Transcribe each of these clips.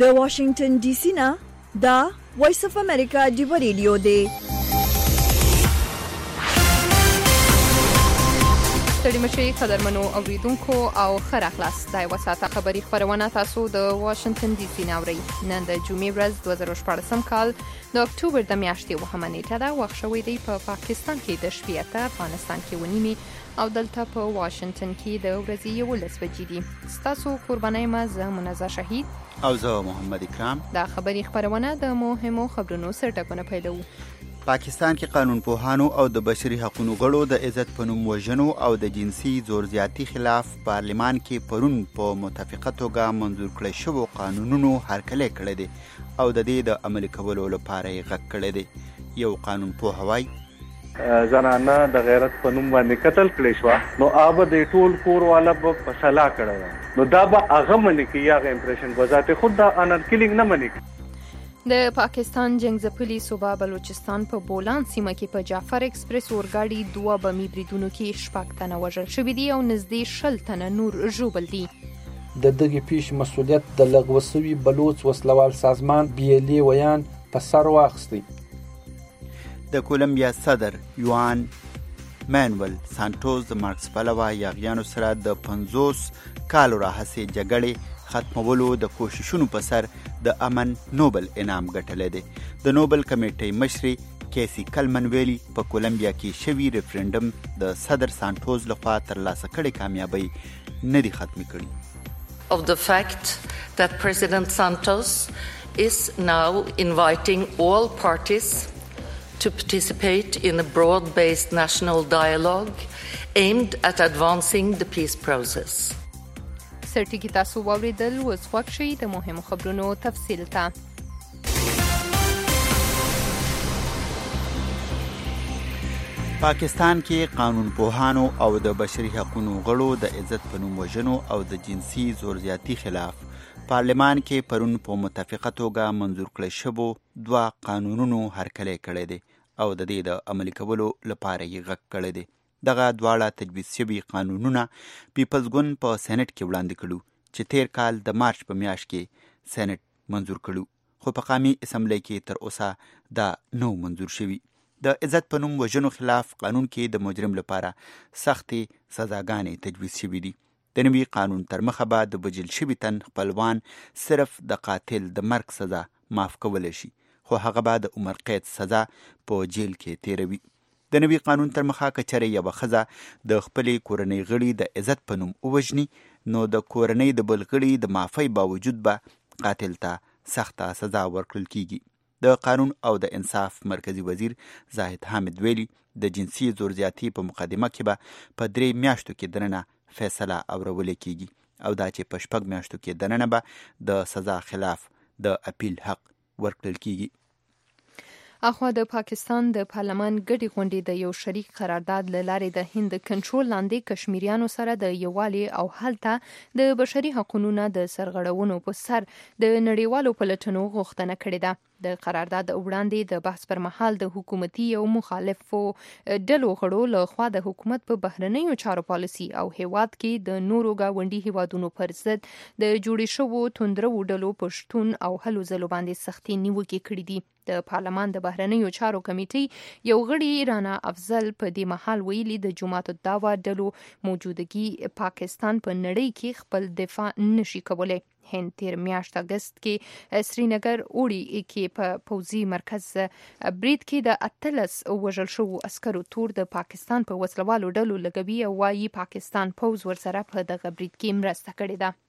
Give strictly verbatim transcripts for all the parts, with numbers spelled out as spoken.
د واشنگټن ډي سي نه دا وایس اف امریکا دی ریډیو دی. ستړي مشي قدرمنو اوریدونکو او خره خلاص د یو ساعته خبري خبرونه تاسو د واشنگټن ډي سي ناوړي. نن د جمعې ورځ دوه زره شپږم کال د اکتوبر د میاشتې وهمه نیټه ده. وخت شوی دی په پا پاکستان کې د شپې اته، افغانستان کې ونیمې او دلته په واشنگټن کې د ورځې یولس بجې دي. ستاسو قربانۍ ما زه منزه شهید او زه محمد اکرام. دا خبري خبرونه د مهمو خبرونو سرټکونه پیلوو. پاکستان کې قانون پوهانو او د بشري حقوقو غړو د عزت په نوم وژنو او د جنسي زور زیاتی خلاف پارلمان کې پرون په متفقه توګه منظور کړی شوی قانونونو هرکلی کړی دی او د دې د عملي کولو لپاره یې غږ کړی دی. یو قانون پوه وایي زنانه د غیرت په نوم باندې قتل کړی شو، نو آب د ټول کور والا په فیصله کړی، نو دا به هغه منی کې یا امپریشن بذات خود دا انر کیلینګ نه منی. د پاکستان جنگزپلي صوبه بلوچستان په بولان سیمه کې په جعفر ایکسپریس اورګاډي دوه بمي بریدونو کې شپږ تنه وژل شوي دي او نږدې شل تنه نور ژوبل دي. د دغې پیښې مسؤلیت د لغوه شوي بلوچ وسلوال سازمان بي ال اي ویان په سر واخیستی. د کولمبیا صدر یوان مانویل سانټوس د مارکس پلوه یاغیانو سره د پنځوس کالو راهیسې جګړې ختمولو د کوششونو په سر د امن نوبل انعام ګټلی دی. د نوبل کمیټې مشرې کیسی کلمن ویلي په کولمبیا کې شوي ریفرنډم د صدر سانټوس لخوا ترلاسه کړې کامیابۍ نه دي ختمې کړي. Of the fact that President Santos is now inviting all parties to participate in a broad-based national dialogue aimed at advancing the peace process. سرټیکی تاسو واوریدل، اوس وخت شي د مهمو خبرونو تفصیل ته. پاکستان کې قانون پوهانو او د بشري حقوقو غړو د عزت په نوم وژنو او د جنسي زور زیاتی خلاف پارلمان کې پرون په متفقه توګه منظور کړی شوی دوه قانونونو هرکلی کړی دی او د دې د عملي کولو لپاره یې غږ کړی دی. دغه دواړه تجویز شوي قانونونه پیپلز ګوند په سېنات کې وړاندې کړو چې تیر کال د مارچ په میاشت کې سېنات منظور کړو، خو په قومي اسمبلی کې تر اوسه دا نو منظور شوي. د عزت په نوم وژنو خلاف قانون کې د مجرم لپاره سختې سزاګانې تجویز شوي دي. د نوي قانون تر مخه به د وژل شوي تن خپلوان صرف د قاتل د مرګ سزا معاف کولی شي، خو هغه به د عمر قید سزا په جیل کې تیروي. د نوي قانون تر مخه که چېرې یوه ښځه د خپلې کورنۍ غړي د عزت په نوم ووژني، نو د کورنۍ د بل غړي د معافۍ باوجود به قاتل ته سخته سزا ورکړل کیږي. د قانون او د انصاف مرکزی وزیر زاهد حامد ویلي د جنسي زور زیاتی په مقدمه کې به په درې میاشتو کې دننه فیصله اورولې کیږي او دا چې په شپږ میاشتو کې دننه به د سزا خلاف د اپیل حق ورکړل کیږي. اخوا د پاکستان د پارلمان ګډې غونډې د یو شریک قرارداد له لارې د هند کنټرول لاندې کشمیریانو سره د یووالي او هلته د بشري حقوقو د سرغړونو په سر د نړیوالو پلټنو غوښتنه کړې ده. د قرارداد وړاندې د بحث پر مهال د حکومتي او مخالفو ډلو غړو له خوا د حکومت په بهرنیو چارو پالیسي او هیواد کې د نورو ګاونډي هیوادونو پر ضد د جوړې شوو توندرو ډلو په شتون او هلو ځلو باندې سختې نیوکې کړې دي. د پارلمان د بهرنیو چارو کمیټې یو غړي رانا افضل په دې مهال ویلي د جماعت الدعوه ډلو موجودګي پاکستان په نړۍ کې خپل دفاع نشي کولای. هند تیر میاشت اگست کې سرینگر اوړي کې په پوځي مرکز برید کې د اتلس وژل شوو عسکرو تور د پاکستان په وسلوالو ډلو لګوي او وايي پاکستان پوځ ورسره په دغه برید کې مرسته کړې ده.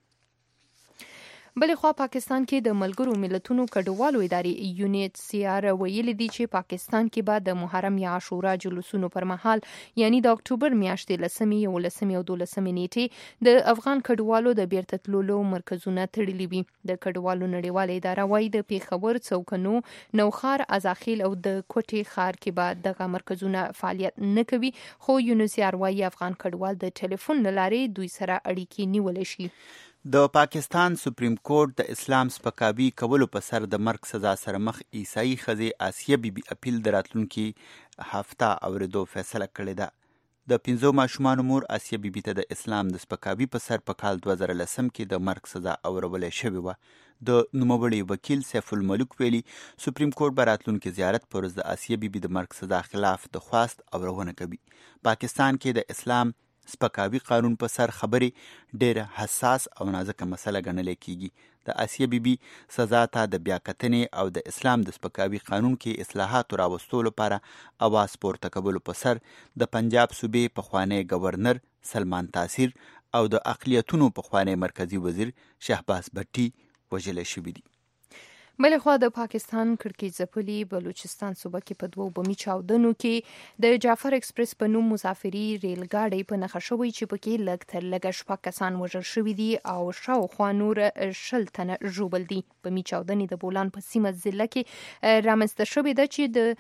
بلې خوا پاکستان کې د ملګرو ملتونو کډوالو ادارې یونیټ سی آر ویلي دي چې پاکستان کې به د محرم یا عاشورا جلوسونو پر مهال یعنی د اکتوبر میاشتې لسمې یولسمې او دولسمې نیټې د افغان کډوالو د بیرته تللو مرکزونه تړلي وي. د کډوالو نړیواله اداره وايي د پیښور، څوکنو، نوخار، ازاخیل او د کوټې ښار کې به دغه مرکزونه فعالیت نه کوي، خو یونیټ سی آر وايي افغان کډوال د ټلیفون له لارې دوی سره اړیکې نیولی شي. د پاکستان سپریم کورټ د اسلام سپکاوي کولو په سر د مرګ سزا سره مخ عیسائی ښځې آسیه بی بی اپیل د راتلونکي هفته اورېدو فیصله کړې ده. د پنځو ماشومانو مور آسیه بی بی ته د اسلام د سپکاوي په سر په کال دوه زره لسم کې د مرګ سزا اورولی شوې وه. د نوموړي وکیل سیف الملک ویلي سپریم کورټ به راتلونکي زیارت پر ورځ د آسیه بیبي د مرګ سزا خلاف د خواست اورونه کوي. پاکستان کې د اسلام سپکاوي قانون په سر خبرې ډېره حساس او نازکه مسله ګڼل کېږي. د آسیه بیبي سزا ته د بیاکتنې او د اسلام د سپکاوي قانون کې اصلاحاتو راوستو لپاره اواز پورته کولو په سر د پنجاب صوبې پخوانی گورنر سلمان تاثیر او د اقلیتونو پخوانی مرکزی وزیر شهباز بټي وژل شوي دي. بل خو د پاکستان کړکېچ ځپلي بلوچستان صوبه کې په دوو بمي چاودنو کې د جعفر ایکسپریس په نوم مسافري ریل ګاډي په نښه شوی چې پکې لږ تر لږه شپږ کسان وژل شوي دي او شاوخوا نور شل تنه ژوبل دي. بمي چاودنې د بولان په سیمه ضلع کې رامنځته شوې ده چې د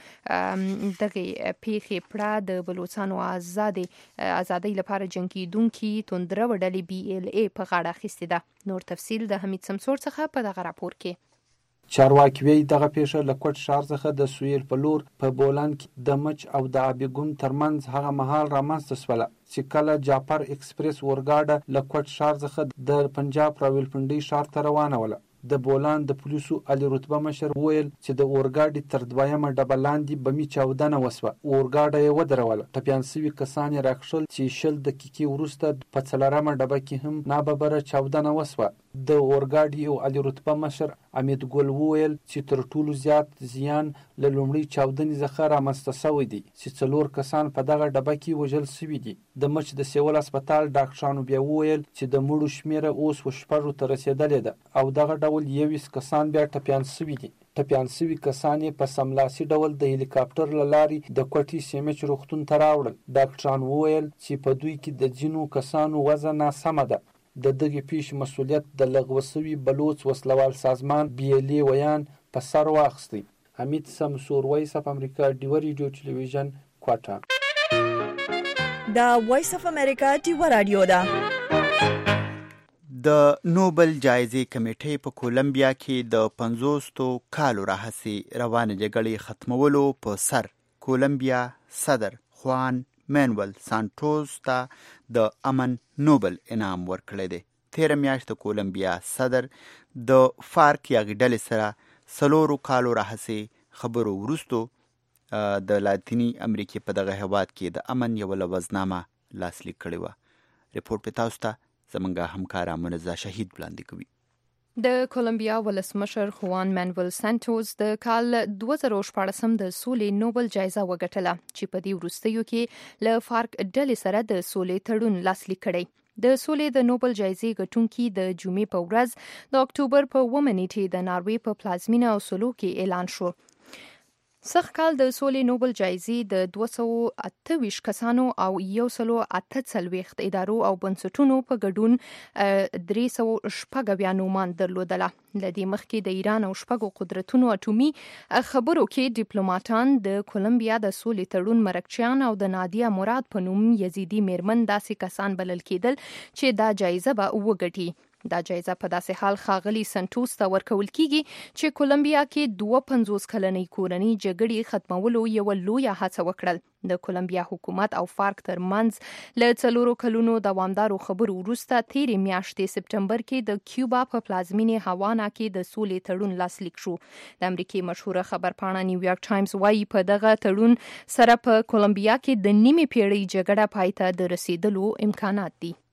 دغې پیښې پړه د بلوچستانو آزادۍ آزادۍ لپاره جنګ کیدونکي توندره ډلې بي ال اي په غاړه اخیستې ده. نور تفصیل د حمید سمسور څخه په دغه راپور کې. چارواکي وایي دغه پیښه له کوټ ښار څخه د سویل په لور په بولان کې د مچ او د ابيګون ترمنځ هغه مهال رامنځته شوله چې کله جعفر ایکسپریس اورګاډه له کوټ ښار څخه د پنجاب راولپنډي ښار ته روانه وله. د بولان د پولیسو علي رتبه مشر ویل چې د اورګاډي تر دویمه ډبه لاندې بمي چاودنه وسوه. اورګاډه یې ودروله. ټپیان سوي کسان یې راکښل چې شل دقیقې وروسته په څلورمه ډبه کې هم ناببره چاودنه وسوه. د اورګاډي او علي رتبه مشر امید ګل وویل چې تر ټولو زیات زیان له لومړۍ چاودنې څخه رامنځته شوی دی چې څلور کسان په دغه ډبه کې وژل شوي دي. د مچ د سیول هسپتال ډاکټرانو بیا وویل چې د مړو شمیره اوس شپږو ته رسېدلې ده او دغه ډول یویس کسان بیا ټپیان شوي دي. ټپیان شوي کسان یې په سملاسي ډول د هلیکاپټر له لارې د کوټي سیمچ روغتون ته راوړل. ډاکټران وویل چې په دوی کې د ځینو کسانو وضع ناسمه ده. د دغې پیښې مسؤلیت د لغوه شوي بلوچ وسلوال سازمان بي ال اي ویان په سر واخیستی. حمید سمسور، وایس اف امریکا، ډیوه ریډیو ټلویزیون، کوټه. دا وایس اف امریکا ډیوه رادیو ده. د نوبل جایزې کمیټې په کولمبیا کې د پنځوستو کالو راهیسې روانې جګړې ختمولو په سر کولمبیا صدر خوان مانویل سانټوس ته د امن نوبل انعام ورکړی دی. تیره میاشت د کولمبیا صدر د فارک یاغي ډلې سره څلورو کالو راهیسې خبرو وروستو د لاتینی امریکې په دغه هېواد کې د امن یوه لوظنامه لاسلیک کړې وه. رپورټ په تاسو ته زموږ همکاره منزه شهید وړاندې کوي. د کولمبیا ولسمشر خوان مانویل سانټوس د کال دوه زره شپاړسم د سولې نوبل جایزه وګټله چې په دې وروستیو کې له فارک ډلې سره د سولې تړون لاسلیک کړی. د سولې د نوبل جایزې ګټونکي د جمعې په ورځ د اکتوبر په اوومه نیټې د ناروې په پلازمینه اوسلو کې اعلان شو. سږ کال د سولې نوبل جایزې د دوه سوه اته ویشت کسانو او یو سلو اته څلوېښت ادارو او بنسټونو په ګډون درې سوه شپږ اویا نومان درلودله. له دې مخکې د ایران او شپږو قدرتونو اټومي خبرو کې ډیپلوماټان د کولمبیا د سولې تړون مرکچیان او د نادیا مراد په نوم یزیدي میرمن داسې کسان بلل کېدل چې دا جایزه به وګټي. دا جایزه په داسې حال ښاغلي سنټوس ته ورکول کیږي چې کولمبیا کې دوه پنځوس کلنۍ کورنۍ جګړې ختمولو یوه لویه هڅه وکړل. د کولمبیا حکومت او فارک ترمنځ له څلورو کلونو دوامدارو خبرو وروسته تیرې میاشتې سپټمبر کې د کیوبا په پلازمینې هاوانا کې د سولې تړون لاسلیک شو. د امریکې مشهوره خبرپاڼه نیویارک ټایمز وایي په دغه تړون سره په کولمبیا کې د نیمې پیړۍ جګړه پای ته د رسیدلو امکانات دي.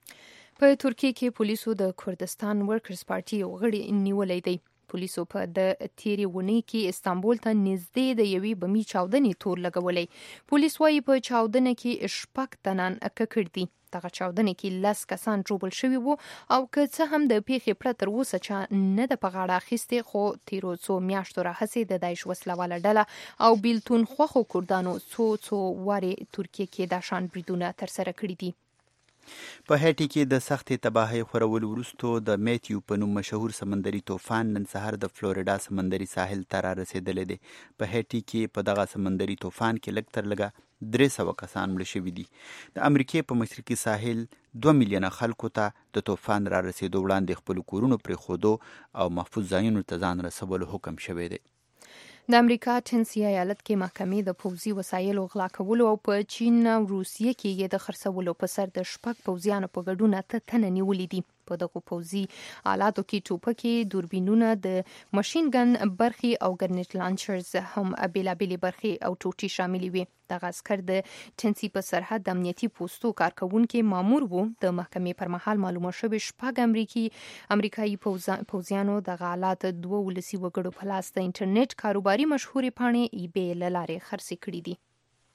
په ترکیه کې پولیسو د کردستان ورکرز پارټي یو غړی نیولی دی. پولیسو په د تیرې ونې کې استانبول ته نږدې د یوې بمي چاودنې تور لګولی. پولیس وایي په چاودنه کې شپږ تنان ککړ دي. دغه چاودنې کې لس کسان ژوبل شوي وو او که څه هم د پیښې پرته تر اوسه چا نه ده په غاړه اخیستې، خو تیرو څو میاشتو راهیسې د داعش وسلواله ډله او بیلتون خوښو کردانو څو څو وارې ترکیه کې دا شان بریدونه ترسره کړي دي. په هایټي کې د سختې تباهۍ خورولو وروستو د میتیو په نوم مشهور سمندري طوفان نن سهار د فلوریډا سمندري ساحل ته را رسېدلی دی. په هایټي کې په دغه سمندري طوفان کې لږ تر لږه درې سوه کسان مړه شوي دي. د امریکې په مشرقي ساحل دوه میلیونه خلکو ته د طوفان را رسېدو وړاندې خپلو کورونو پرېښودو او محفوظ ځایونو ته ځان رسولو حکم شوی دی. د امریکا ټنسي ایالت کې محکمې د پوځي وسایلو غلا کولو او په چین او روسیې کې یې د خرڅولو په سر د شپږ پوځیانو په ګډون اته تنه نیولي دي. په دغه پوځي آلاتو کې ټوپکې، دوربینونه، د ماشين ګن برخي او ګرنیټ لانچرز هم بیلابېلې برخي او ټوټې شاملې وي. دغه عسكر د ټنسي په سرحد د امنیتي پوستو کارکونکو مامور وو. د محکمې پر مهال معلومه شوې شپږ امریکي امریکایي پوځیانو دغه آلات دوه ولسي وګړو په لاس د انټرنیټ کاروباري مشهورې پاڼې ای بی له لارې خرڅې کړې دي.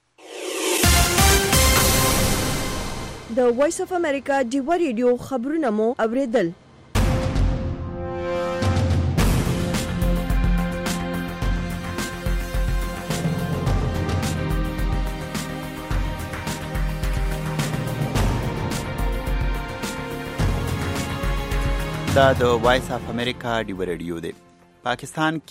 د وایس اف امریکا ډیوا ریډیو خبرونه مو اوریدل. دا د وایس اف امریکا ډیوا ریډیو دی. پاکستان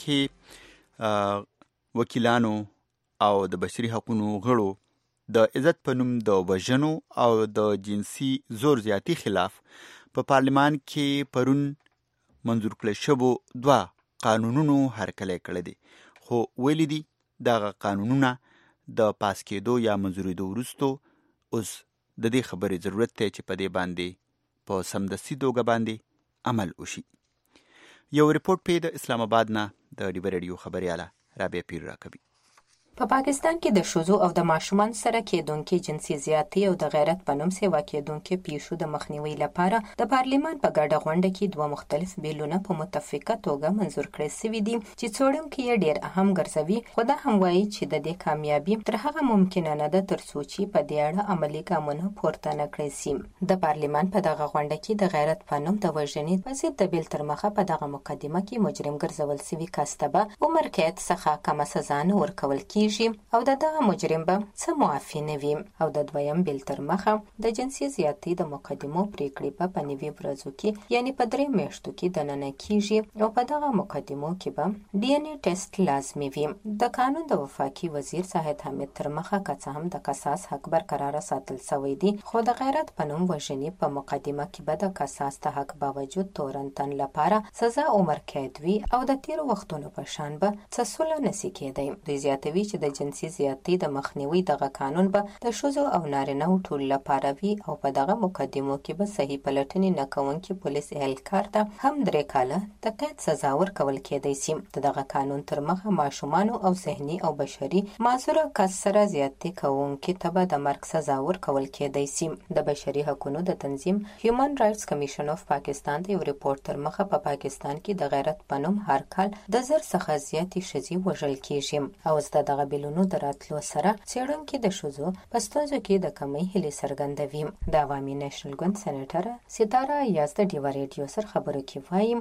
کې وکیلانو او د بشري حقوقو غړو د عزت په نوم د وژنو او د جنسي زور زیاتی خلاف په پارلمان کې پرون منظور کړل شوو دوه قانونونو هرکلی کړی دی، خو ویلي دي دغه قانونونه د پاس کېدو یا منظورېدو وروسته اوس د دې خبرې ضرورت دی چې په دې باندې په سمدستي توګه باندې عمل وشي. یو ریپورت پې د اسلام آباد نه د ډیوا ریډیو خبرياله رابعه پیر راکوي. په پاکستان کې د ښځو او د ماشومان سره کېدونکې جنسي زیاتي او د غیرت په نوم سیوا کېدونکې پیښو د مخنیوي لپاره د پارلمان په ګډه غونډه کې دوه مختلف بیلونه په متفقه توګه منظور کړل شوي دي چې څېړونکي یې ډېر اهم ګرځوي، خو دا هم وایي چې د دې کامیابي تر هغه ممکنه نه ده تر څو چې په دې اړه عملي ګامونه پورته نه کړی شي. د پارلمان په دغه غونډه کې د غیرت په نوم د وژنې په ضد د بیل تر مخه په دغه مقدمه کې مجرم ګرځول شوي کس ته به عمر قید څخه کمه سزا نه ورکول کېږي او د دغه مجرم به څه معافي نه وي، او د دویم بیل تر مخه د جنسي زیاتي د مقدمو پریکړې به په نوي ورځو کې یعنی په درې میاشتو کې دننه کیږي او په دغه مقدمو کې به ډي ان اے ټیسټ لازمي وي. د قانون د وفاقي وزیر صاحب حمید تر مخه که څه هم د قصاص حق برقرار ساتل شوی دی، خو د غیرت په نوم وژنې په مقدمه کې به د قصاص د حق باوجود تورنتن لپاره سزا عمر قید وي او د تیر وختونو په شان به څه سوله نشي کېدی. دوی زیاتوي چې د جنسي زیاتي د مخنیوي دغه قانون به د ښځو او نارینه‌و ټول لپاره وي او په دغه مقدمو کې به صحیح پلټنې نه کوونکي پولیس اهلکار ته هم درې کاله د قید سزا ورکول کېدی شي. د دغه قانون تر مخه ماشومانو او ذهني او بشري معذوره کس سره زیاتي کوونکي ته به د مرګ سزا ورکول کېدی شي. د بشري حقوقو د تنظیم هیومن رائټس کمیشن اف پاکستان د یو ریپورت تر مخه په پا پاکستان کې د غیرت په نوم هر کال د زر څخه زیاتې ښځې وژل کېږي او د دغه بیلونو د راتلو سره څېړونکي د ښځو په ستونزو کې د کمۍ هیلې څرګندوي. د عوامي نېشنل ګوند سېنیټره ستاره یاز د ډیوا ریډیو سره خبرو کې وایي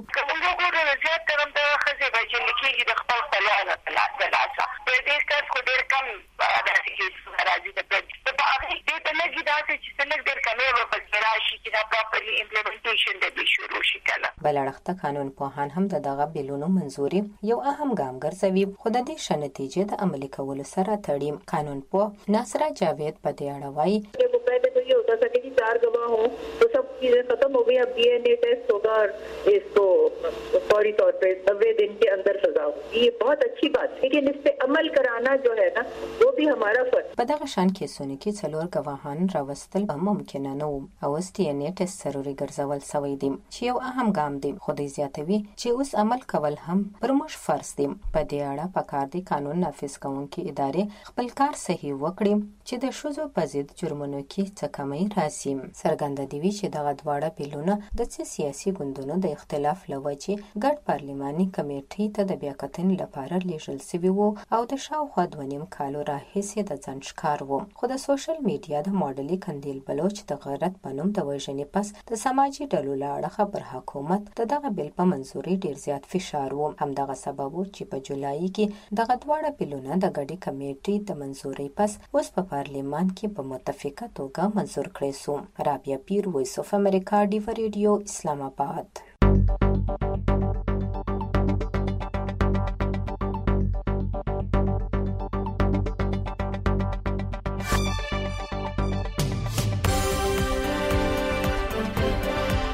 زیات ترم د ښځې وژل کېږي د خپل خپلوانو په لاسه. په دې کس خو ډېر کم داسې کېسونه راځي د په هغې دې ته لږ داسې چې څه لږ ډېر کمی به پکې راشي چې دا پراپرلي امپلیمنټیشن د دې شروع شي کله. بل اړخ ته قانون پوهان هم د دغه بیلونو منظوري یو اهم ګام ګرځوي، خو د دې ښه نتیجې د عملي کولو سره تړي. قانون پوه ناصره جاوید په دې اړه وایي होता सके कि चार गवाह हो तो सब चीजें खत्म हो गई. अब डीएनए टेस्ट होगा और इसको फौरी तौर पे नब्बे दिन के अंदर सजा होगी. ये बहुत अच्छी बात है, लेकिन इस पे अमल कराना जो है ना वो भी हमारा फर्ज. په دغه شان کیسونه کې څلور ګواهان راوستل به ممکنه نه وو او اوس ډي ان اے ټیسټ ضروري ګرځول شوی دی چې یو اهم ګام دی، خو دوی زیاتوي چې اوس عمل کول هم پر موږ فرض دی. په دې اړه پکار دی قانون نافذ کوونکي ادارې خپل کار صحیح وکړي چې د ښځو په ضد جرمونو کې څه کمی راسي. څرګنده دی چې دغه دواړه بیلونه د څه سیاسي ګوندونو د اختلاف له وجې ګډ پارلماني کمیټې ته د بیاکتنې لپاره لیږل شوي وو او د شاوخوا دوه نیم کالو راهیسې د ځنډ ښکار وو. خو د سوشل میډیا د ماډلي کندیل بلوچ د غیرت په نوم د وژنې پس د سماجي ډلو له اړخه پر حکومت د دغه بیل په منظوري ډېر زیات فشار و. همدغه سبب و چې په جولای کې دغه دواړه بیلونه د ګډې کمیټې د منظوري پس اوس په پارلمان کې په متفقه توګه منظور کړی سو. رابعه پیر، وایس اف امریکا، ډیوا ریډیو، اسلام آباد.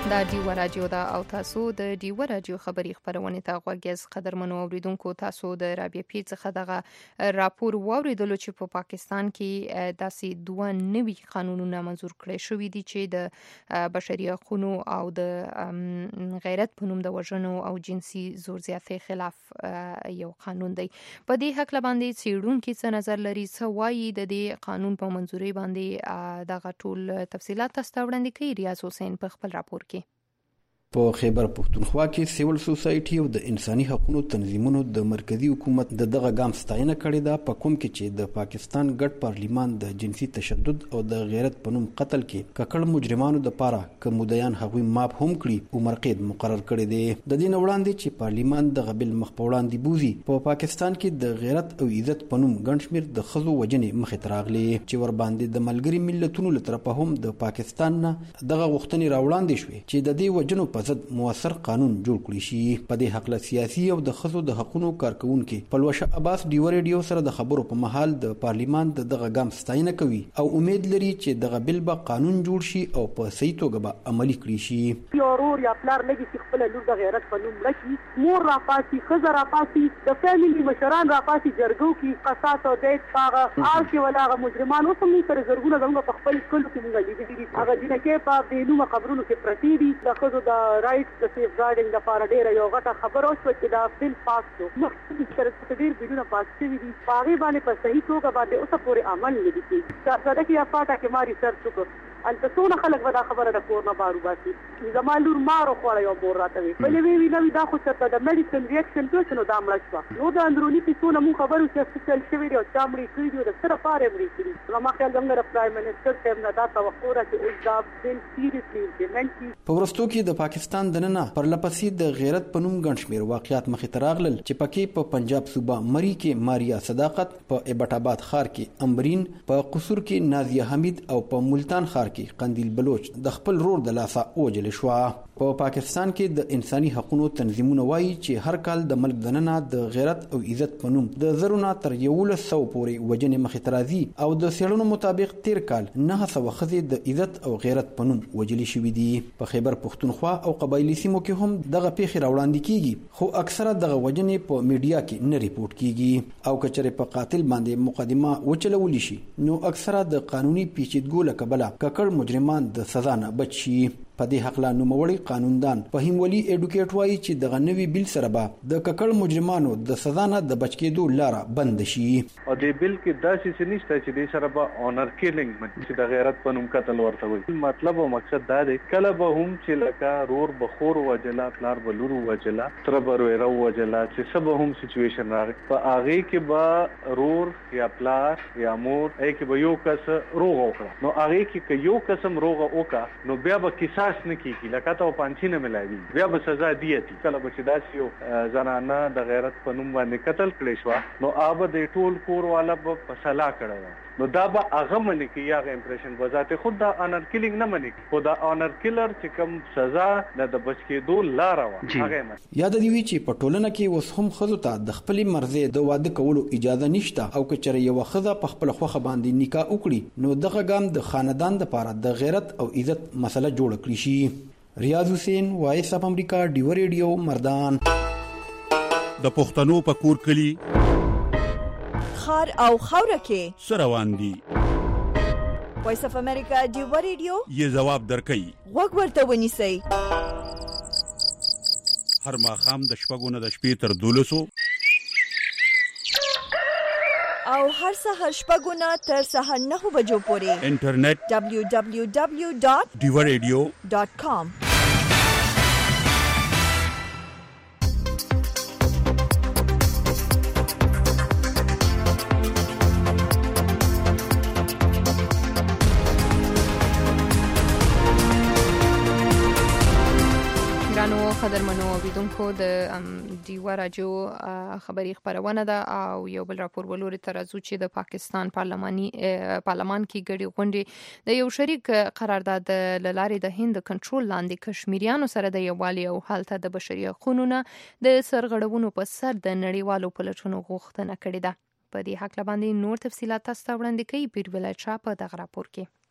دا ډیو رادیو دا او تاسو د ډیو رادیو خبری خبرونه ته غوږیز قدرمنو اوریدونکو تاسو د رابعه پیر څخه دغه راپور واوریدلو چې په پاکستان کې داسې دوه نوي قانونونه منزور کړي شوې دي چې د بشري حقوقو او د غیرت په نوم د وژنو او جنسي زور زیاتۍ خلاف یو قانون دی. په دې حق باندې څېړونکو څه نظر لري، څه وایي د دې قانون په منزوري باندې دغه ټول تفصيلات تاسو ته وړاندې کوي ریاض حسین په خپل راپور کې. په خیبر پښتونخوا کې سیول سوسایټي او د انساني حقوقو تنظیمونو د مرکزی حکومت د دغه ګام ستاینه کړې ده، په کوم کې چې د پاکستان ګډ پارلیمان د جنسي تشدد او د غیرت په نوم قتل کې ککړ مجرمانو د پاره کومودیان هغوی ماپ هم کړي او مرقید مقرر کړي دي. د دې وړاندې چې پارلیمان د غبل مخ په وړاندې بوزي، په پا پاکستان کې د غیرت او عزت په نوم ګڼ شمېر د خزو وجنې مخې ته راغلي چې ور باندې د ملګري ملتونو له طرفه هم د پاکستان نه دغه غوښتنې راوړاندې شوې چې د دې وجنو په ضد موثر قانون جوړ کړی شي. په دې حق له سیاسي او د خزو د حقوقو کارکونکو پلوشه عباس ډیو ریډیو سره د خبرو په محل د پارلیمان د دغه ګام ستاینه کوي او امید لري چې دغه بل به قانون جوړ شي او په صحیح توګه به عملي کړی شي. یورور یا پلار لګي چې خپل لور د غیرت په نوم لکه مور را پاسي، خزر را پاسي، د فیملی مشران را پاسي، جرګو کې قصاص او دیت پاغه آل کې ولاغه مجرمان اوس هم سره زرګونه زموږ په خپل کلو کې موږ لیدلي دي. هغه دینه کې په دینو قبرونو کې پرتی دي. د خزو د رائټ د سیف ګارډینګ د پاره ډیره یو غټه خبره اوس چې دا بل پاس شو، مخکې سره ډیر بلونه پاس شوي دي، هغې باندې په صحیح توګه باندې اوسه پورې عمل نه دي کېږي. شهزاده کې یا فاټه کې ما ریسرچ وکړ، هلته څونه خلک به دا خبره د کور نه بار وباسي. زما لور مار وخوړه یو بور راته وي، بلې ویې وي نه وي دا خو چېرته د میډیسن ریاکشن پیل شو نو دا مړه شوه. نو د اندروني کیسو نه مونږ خبر اوس چې چل شوي دي او چا مړي کړي دي او د څه لپاره یې مړي کړي. زما خیال زموږ د پرایم منسټر صاحب نه دا توقع ده چې اوس دا بل سیریسلي امپلیمنټ کړي. په وروستو کې د پاکستان دننه پرلپسې د غیرت په نوم ګڼ شمېر واقعیات مخې ته راغلل چې پکې په پنجاب صوبه مری کې ماریا صداقت، په ایبټ آباد ښار کې امبرین، په قصور کې نازیه حمید او په ملتان ښار کې قندیل بلوچ د خپل رور د لاسه وجل شو. په پاکستان کې د انساني حقوقو تنظیمونه وایي چې هر کال د ملک دننه د غیرت او عزت په نوم د زرونه تر یولس سوه پورې وجنې مخې ته راځي او د څېړنو مطابق تیر کال نهه سوه ښځې د عزت او غیرت په نوم وجلې شوي دي. په خیبر پښتونخوا او قبایلي سیمو کې هم دغه پیښې راوړاندې کیږي، خو اکثره دغه وجنې په میډیا کې نه ریپورټ کیږي او کچره په قاتل باندې مقدمه وچلول شي نو اکثره د قانوني پیچیدګو له کبله ککړ مجرمان د سزا نه بچ شي. په دې حق لا نوموړی قانوندان فهیم ولی ایډوکیټ وایي چې دغه نوی بیل سره به د ککړ مجرمانو د سزا نه د بچ کېدو لاره بند شي. او د بیل کې داسې څه نشته چې دې سره به اونر کیلینګ چې د غیرت په نوم قتل ورته وي. مطلب او مقصد دا دی کله به هم چې لکه رور بخور وجلا، پلار بلور وجلا، تر برویرو وجلا، چې سب هم سچويشن راغی په هغه کې به رور یا پلار یا مور اې کې به یو کس روغ وکړه، نو هغه کې یو قسم روغ وکړه نو بیا به کیسه نه کیږي لکه ته پانچی نه ملایوي، بیا به سزا دیتی. کله به چې داسې یو زنانه د غیرت په نوم باندې قتل کړی شوه نو هغه د ټول کور والا به په سلا کړی نو دا به هغه منې کې یا هغه امپریشن به ذاتې خود دا آنر کیلینګ نه منې، خو دا آنر کیلر چې کوم سزا د بچ کېدو لاره وه هغه یې منې. یاد دې وي چې په ټولنه کې اوس هم ښځو ته د خپلې مرضۍ د واده کولو اجازه نشته او که چېرې یوه ښځه په خپله خوښه باندې نکاح وکړي نو دغه ګام د خاندان دپاره د غیرت او عزت مسله جوړه کړي شي. ریاض حسین، وایس اف امریکا، ډیو ریډیو، مردان. د پښتنو په کور کلی خار او خاوره کې سروان دي. وایس اف امریکا ډیو ریډیو یې جواب درکړي، وګ ورته ونیسئ. هر ماښام د شپږو نه د شپې تر دولسو او هر سهار شپږو نه تر سهار نهو بجو پورې انټرنیټ دبلیو دبلیو دبلیو ډاٹ ډیو ریډیو ډاٹ کام. قدرمنو اوریدونکو د ډیو رادیو خبری خبرونه ده او یو بل راپور ولوري ترازو چې د پاکستان پارلماني پارلمان کې ګډي غونډې د یو شریک قرارداد لارې د هند کنټرول لاندې کشمیریانو سره د یووالي او حالت د بشري حقوقو د سرغړونو په سر د نړیوالو پلټنو غوښتنه کړې ده. په دې حق باندې نور تفصيلات تاسو ته وړاندې کوي پیر ولایت شاه په دغه راپور کې.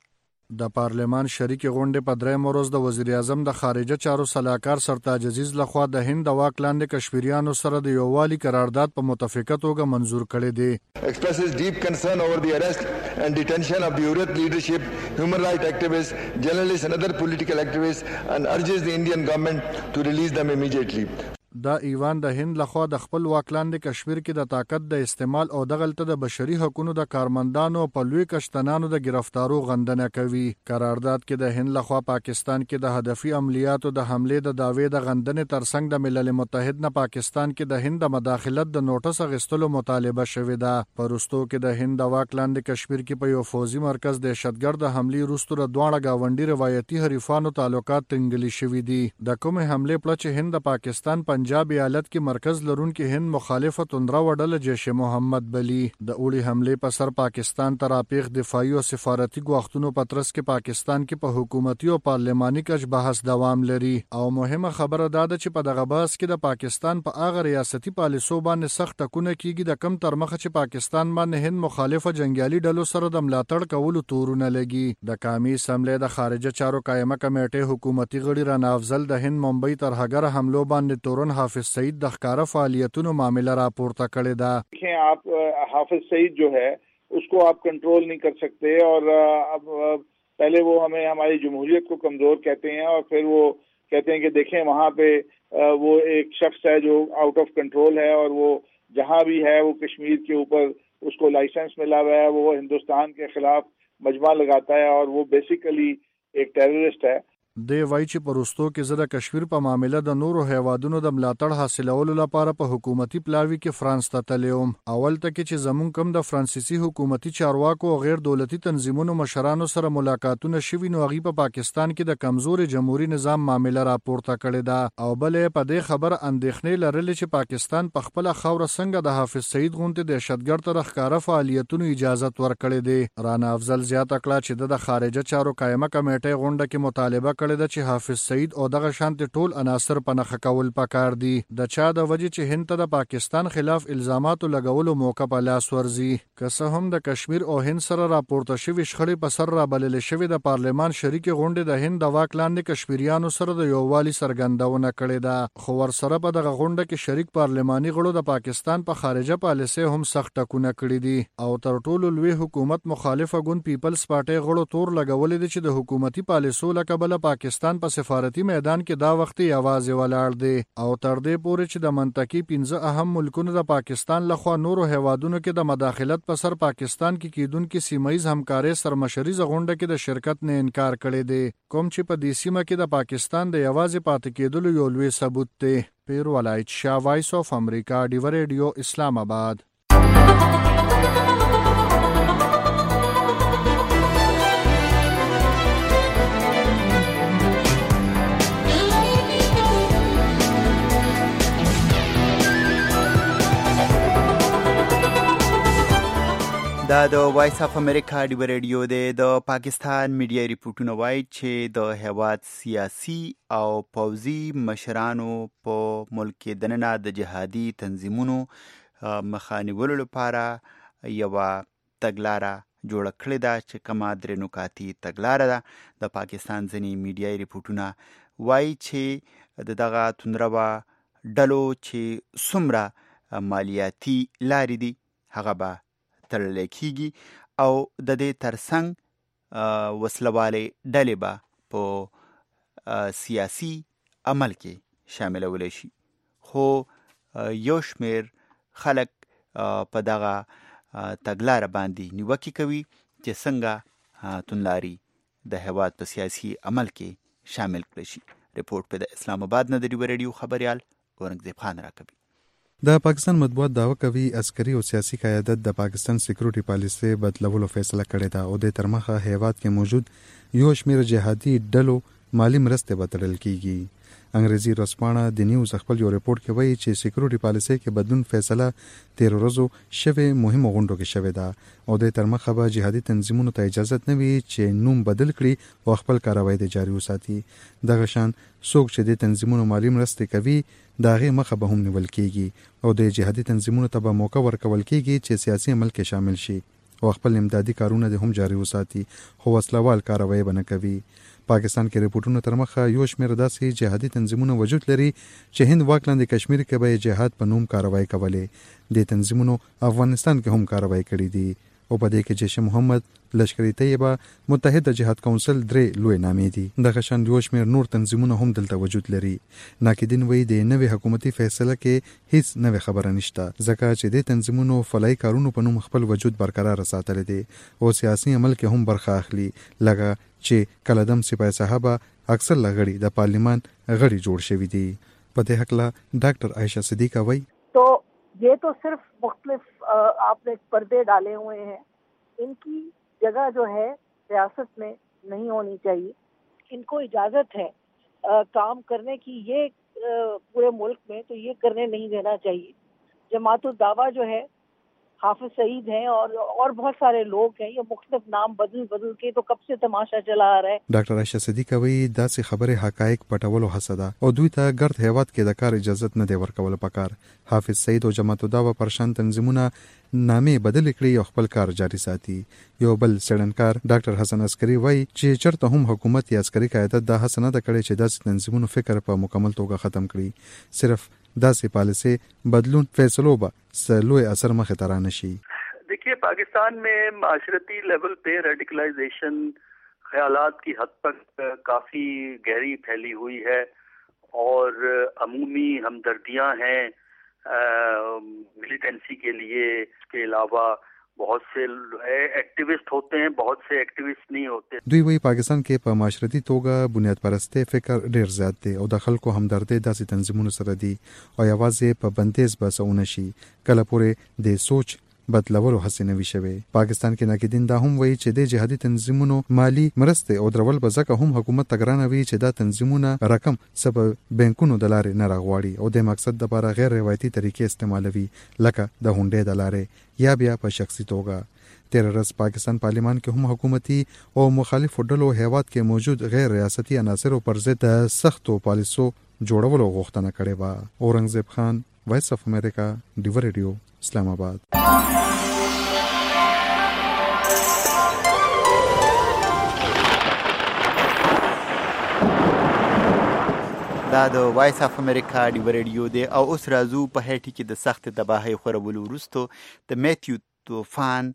د پارلمان شریک غونډې په درېیم ورځ د وزیر اعظم د خارجه چارو سلاکار سرتاج عزیز لخوا د هند د واک لاندې کشمیریانو سره د یووالي قرارداد په متفقه توګه منظور کړی دی. Expresses deep concern over the arrest and detention of the Hurriyat leadership, human rights activists, journalists and other political activists and urges the Indian government to release them immediately. دا ایوان د هند لخوا د خپل واکلاندې کشمیر کې د طاقت د استعمال او دغلته د بشري حقوقو د کارمندانو په لوی کشتنانو د گرفتارو غندنه کوي. قرارداد کې د هند لخوا پاکستان کې د هدفي عملیاتو د حمله د داوی د غندنې ترڅنګ د ملل متحد نه پاکستان کې د هند د مداخلت د نوټس اخیستلو مطالبه شوې ده. پرستو کې د هند د واکلاندې کشمیر کې په یو فوزي مرکز دهشتګرد حمله وروسته د دوه گاونډي روایتي حریفانو تعلقات ټینګلي شوي دي. د کومې حمله پله چې هند د پاکستان پنجاب ایالت کې مرکز لرونکي هند مخالفه توندره وډله جیش محمد بلی د اوړي حمله په سر پاکستان ته راپیښ دفاعي او سفارتي ګواښونو په ترڅ کې پاکستان کې په حکومتي او پارلماني کچ بحث دوام لري او مهمه خبره دا ده چې په دغه بحث کې د پاکستان په هغه ریاستي پالیسو باندې سخت ټکونه کیږي د کم تر مخه چې پاکستان باندې هند مخالفه جنگیالي ډلو سره د ملاتړ کولو تورونه لګي. د قومي اسمبلی د خارجه چارو قائمه کمیټې حکومتي غړي رانا افضل د هند ممبئی تر هغه حملو باندې تورن حافظ سعید د ښکارا فعالیتونو معاملہ راپورته کړی دا. دیکھیں آپ حافظ سعید جو ہے اس کو آپ کنٹرول نہیں کر سکتے اور اب پہلے وہ ہمیں ہماری جمہوریت کو کمزور کہتے ہیں اور پھر وہ کہتے ہیں کہ دیکھیں وہاں پہ وہ ایک شخص ہے جو آؤٹ آف کنٹرول ہے اور وہ جہاں بھی ہے وہ کشمیر کے اوپر اس کو لائسنس ملا ہوا ہے, وہ ہندوستان کے خلاف مجمع لگاتا ہے اور وہ بیسیکلی ایک ٹیررسٹ ہے. دی وای چې پرستو کې زده کشمیر په معاملې د نورو هیوادونو د ملاتړ حاصلولو لپاره په حکومتي پلاوی کې فرانس ته تلوم. اول ته کې چې زمون کم د فرانسیسي حکومتي چارواکو او غیر دولتي تنظیمونو مشرانو سره ملاقاتونه شوي نو هغه په پاکستان کې د کمزوري جمهوریت نظام معاملې راپورته کړې ده او بلې په دې خبر اندېښنې لرلې چې پاکستان په خپل خوره څنګه د حافظ سعید غونډې د دهشتګرد تر ښکارا فعالیتونو اجازه ورکړې ده. رانا افضل زیاته کړه چې د خارجه چارو قائمه کمیټې غونډه کې مطالبه کړې ده چې حافظ سعید او دغه شانت ټول عناصر په نخښه کول پکار دي. د چا د وجې چې هند ته د پاکستان خلاف الزاماتو لګولو موقع په لاس ورځي. که څه هم د کشمیر او هند سره راپورته شوي شخړې په سر را بلل شوې د پارلمان شریک غونډې د هند د واک لاندې کشمیریانو سره د یووالي څرګندونه کړې ده خو ورسره په دغه غونډه کې شریک پارلماني غړو د پاکستان په خارجه پالیسۍ هم سخت ټکونه کړي دي او تر ټولو لوی حکومت مخالفه ګوند پیپلز پارټي غړو تور لګولې دي چې د حکومتي پالیسو لکبله پاکستان په سفارتي میدان کې دا وخت یوازې ولاړ دی او تر دې پورې چې د منطقي پنځه اهم ملکونو د پاکستان لخوا نورو هیوادونو کې د مداخلت په سر پاکستان کې کیدونکو سیمایي همکارۍ سرمشري غونډه کې د شرکت نه انکار کړی دی کوم چې په دې سیمه کې د پاکستان د یوازې پاتې کېدلو یو لوی ثبوت دی. پیر ولایت شاه وایس اف امریکا ډیو ریډیو اسلام آباد. دا د وایس اف امریکا ډیو ریډیو دی. د پاکستان میډیا ریپورټونه وایي چې د هیواد سیاسي او پوځي مشرانو په ملک کې دننه د جهادي تنظیمونو مخه نیولو لپاره یوه تګلاره جوړه کړې ده چې کومه درې نکاتي تګلاره ده. د پاکستان ځینې میډیا ریپورټونه وایي چې د دغه توندرو ډلو چې څومره مالیاتي لارې دي هغه به تړل کېږي او د دې ترڅنګ وسلوالې ډلې به په سیاسي عمل کې شاملولی شي. خو یو شمېر خلک په دغه تګلاره باندې نیوکې کوي چې څنګه توندلاري د هیواد په سیاسي عمل کې شامل کړي شي. رپورټ په د اسلام آباد نه د ډیو ریډیو خبریال اورنګزیب خان راکوي. د پاکستان مطبوعات دعوه کوي عسکري او سیاسي قیادت د پاکستان سکیورټي پالیسي بدلولو فیصله کړې ده او د ترمخه هیواد کې موجود یو شمېر جهادي ډلو مالی مرستې بدلل کیږي. انګریزي رسپانه د نیوز خپل یو ریپورت کې وایي چې سکیورټي پالیسي کې بدلون فیصله تیر ورځو شوه مهمه غونډه کې شوه ده او د ترمخه به جهادي تنظیمونو ته اجازه نه وي چې نوم بدل کړي او خپل کاروایی د جاري وساتي. دغه شان څوک چې د تنظیمونو مالی مرستې کوي داغه مخه به هم نیول کیږي او د جهادي تنظیمونو ته به موقع ورکول کیږي چې سیاسي عمل کې شامل شي او خپل امدادي کارونه د هم جاري وساتي خو وسلوال کاروي بنه کوي. پاکستان کې ریپورتونو تر مخه یو شمېر داسې جهادي تنظیمونه وجود لري چې هند واک لاندې کشمیر کې به جهاد په نوم کاروایی کولې. د تنظیمونو افغانستان کې هم کاروایی کړې دي او په دې کې جیش محمد، لشکر طیبه، متحده جهاد کونسل درې لوی نامې دي. دغه شان یو شمېر نور تنظیمونه هم دلته وجود لري. ناقدین وایي د نوې حکومتي فیصله کې هیڅ نوې خبره نشته ځکه چې د تنظیمونو فلای کارونو په نوم خپل وجود برقرار ساتلی دی او سیاسي عمل کې هم برخه اخلي، لکه چې کلدم سپاه صحابه اکثر لغړي د پارلیمان غړي جوړ شوي دي. په دې حق لا ډاکټر عائشہ صدیقہ وایي تو یہ تو صرف مختلف آپ نے پردے ڈالے ہوئے ہیں، ان کی جگہ جو ہے ریاست میں نہیں ہونی چاہیے. ان کو اجازت ہے آ, کام کرنے کی، یہ آ, پورے ملک میں تو یہ کرنے نہیں دینا چاہیے. جماعت الدعوہ جو ہے حافظ سعید ہیں اور اور بہت سارے لوگ ہیں، یہ مختلف نام بدل بدل کے تو کب سے تماشا چلا آ رہا ہے. ډاکټر عائشہ صدیقہ وایي داسې خبرې حقایق پټولو هڅه ده او دوی ته ګرد هیواد کې د کار اجازه نه دی ورکول پکار. حافظ سعید او جماعت الدعوه پرشان تنظیمونه نامې بدل کړي او خپل کار جاري ساتي. یو بل سړنکار ډاکټر حسن عسکری وایي چې چرته هم حکومت یا عسکري قیادت دا هڅه نه کړې چې داسې تنظیمونو فکر په مکمل توګه ختم کړي، صرف داسې پالیسي بدلون فیصلو به سلوی اثر مخه تر نه شي. देखिए पाकिस्तान में माशरती लेवल पे रेडिकलाइजेशन ख्यालात की हद तक काफ़ी गहरी फैली हुई है और अमूमी हमदर्दियां हैं मिलिटेंसी के लिए. इसके अलावा बहुत से एक्टिविस्ट होते हैं, बहुत से एक्टिविस्ट नहीं होते. دوی وی پاکستان کې په معاشرتي توګه بنیاد پرسته فکر ډیر زیات دی او د خلکو همدردي داسې تنظیمونو سره دي او یوازې په بندیز بسونه شي کله پورې د سوچ بدلولو هڅې نه وي شوې. پاکستان کې ناقدین دا هم وایي چې د جهادي تنظیمونو مالی مرستې او درول به ځکه هم حکومت ته ګرانه وي چې دا تنظیمونه رقم سبب بانکونو د لارې نه راغواړي او د مقصد لپاره غیر روایتي طریقې استعمالوي لکه د هونډې د لارې یا بیا په شخصي توګه. تیر ورځ پاکستان پارلیمان کې هم حکومتي او مخالفو ډلو هیواد کې موجود غیر ریاستي عناصرو پر ضد د سختو پالیسو جوړولو غوښتنه کړې وه. اورنګزیب خان، وایس اف امریکا، ډیو ریډیو، اسلام آباد. دا د وایس اف امریکا ډیو ریډیو دی او اوس راځو په هټي کې د سخت تباهۍ خورولو وروسته د میتیو طوفان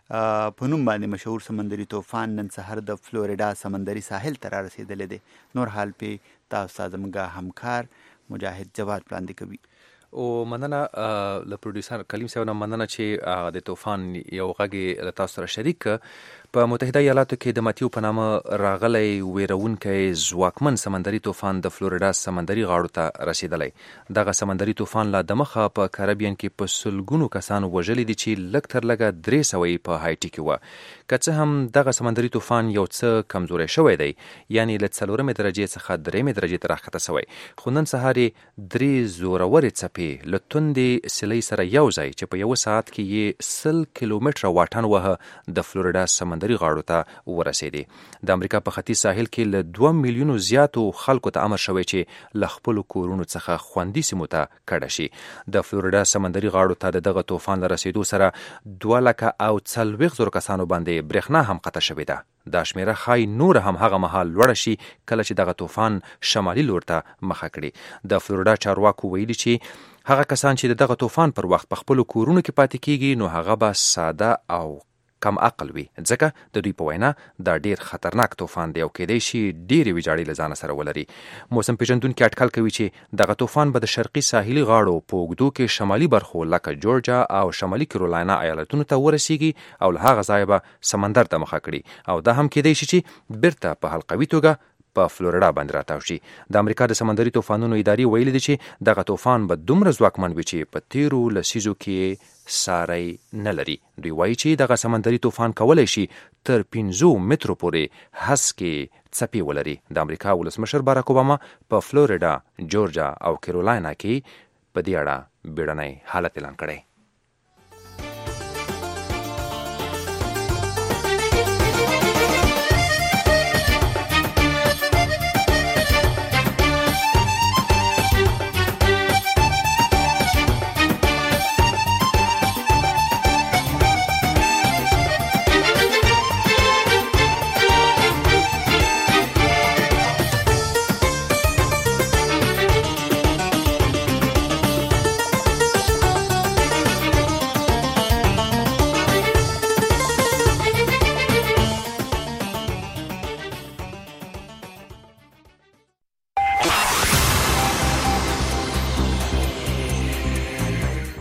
په نوم باندې مشهور سمندري طوفان نن سحر د فلوریدا سمندري ساحل ته رارسېدلی دی. نور حال پې تاسو ته زموږ همکار مجاهد جواد وړاندې کوي. او مننه له پروډوسر کلیم صاحب نه مننه چې د طوفان یو غږی له تاسو سره شریک. په متحده ایالاتو کې د ماتیو په نامه راغلی ویرونکی ځواکمن سمندري طوفان د فلوریدا سمندري غاړو ته رسیدلی. دغه سمندري طوفان لا دمخه په کریبین کې په سلګونو کسان وژلي دي چې لږ تر لږه درې سوه یې په هایټي کې وه. که څه هم دغه سمندري طوفان یو څه کمزوری شوی دی، یعنی له څلورمې درجې څخه درېیمې درجې ته راښکته شوی، خو نن سهار یې درې زورورې څپې له توندې سیلۍ سره یو ځای چې په یوه ساعت کې یې سل کیلومتره واټن وهه د فلوریدا سمندري غاړو ته ورسېدې. د امریکا په ختیځ ساحل کې له دوه میلیونو زیاتو خلکو ته امر شوی چې له خپلو کورونو څخه خوندي سیمو ته کډه شي. د فلوریدا سمندري غاړو ته د دغه طوفان له رسېدو سره دوه لکه او څلوېښت زرو کسانو باندې برېښنا هم قطع شوې ده. دا شمیره ښایي نور هم هغه مهال لوړه شي کله چې دغه طوفان شمالي لور ته مخه کړي. د فلوریدا چارواکو ویلي چې هغه کسان چې دغه طوفان پر وخت په خپلو کورونو کې پاتې کیږي نو هغه به ساده او کم عقل وي، ځکه د دوی په وینا دا ډیر خطرناک طوفان دی او کېدای شي ډیرې ویجاړې له ځانه سره ولري. موسم پیژندونکي اټکل کوي چې دغه طوفان به د شرقي ساحلي غاړو په اوږدو کې شمالي برخو لکه جورجیا او شمالي کیرولاینا ایالتونو ته ورسیږي او له هغه ځایه به سمندر ته مخه کړي او دا هم کېدای شي چې بیرته په حلقوي توګه په فلوریدا باندې راتاو شي. د امریکا د سمندري طوفانونو ادارې ویلي دي چې دغه طوفان به دومره ځواکمن وي چې په تیرو لسیزو کې ساری نه لري. دوی وایي چې دغه سمندري طوفان کولی شي تر پنځو مترو پورې هسکې څپې ولري. د امریکا ولسمشر باراک اوباما په فلوریدا، جورجیا او کیرولاینا کې په دې اړه بیړنی حالت اعلان کړی.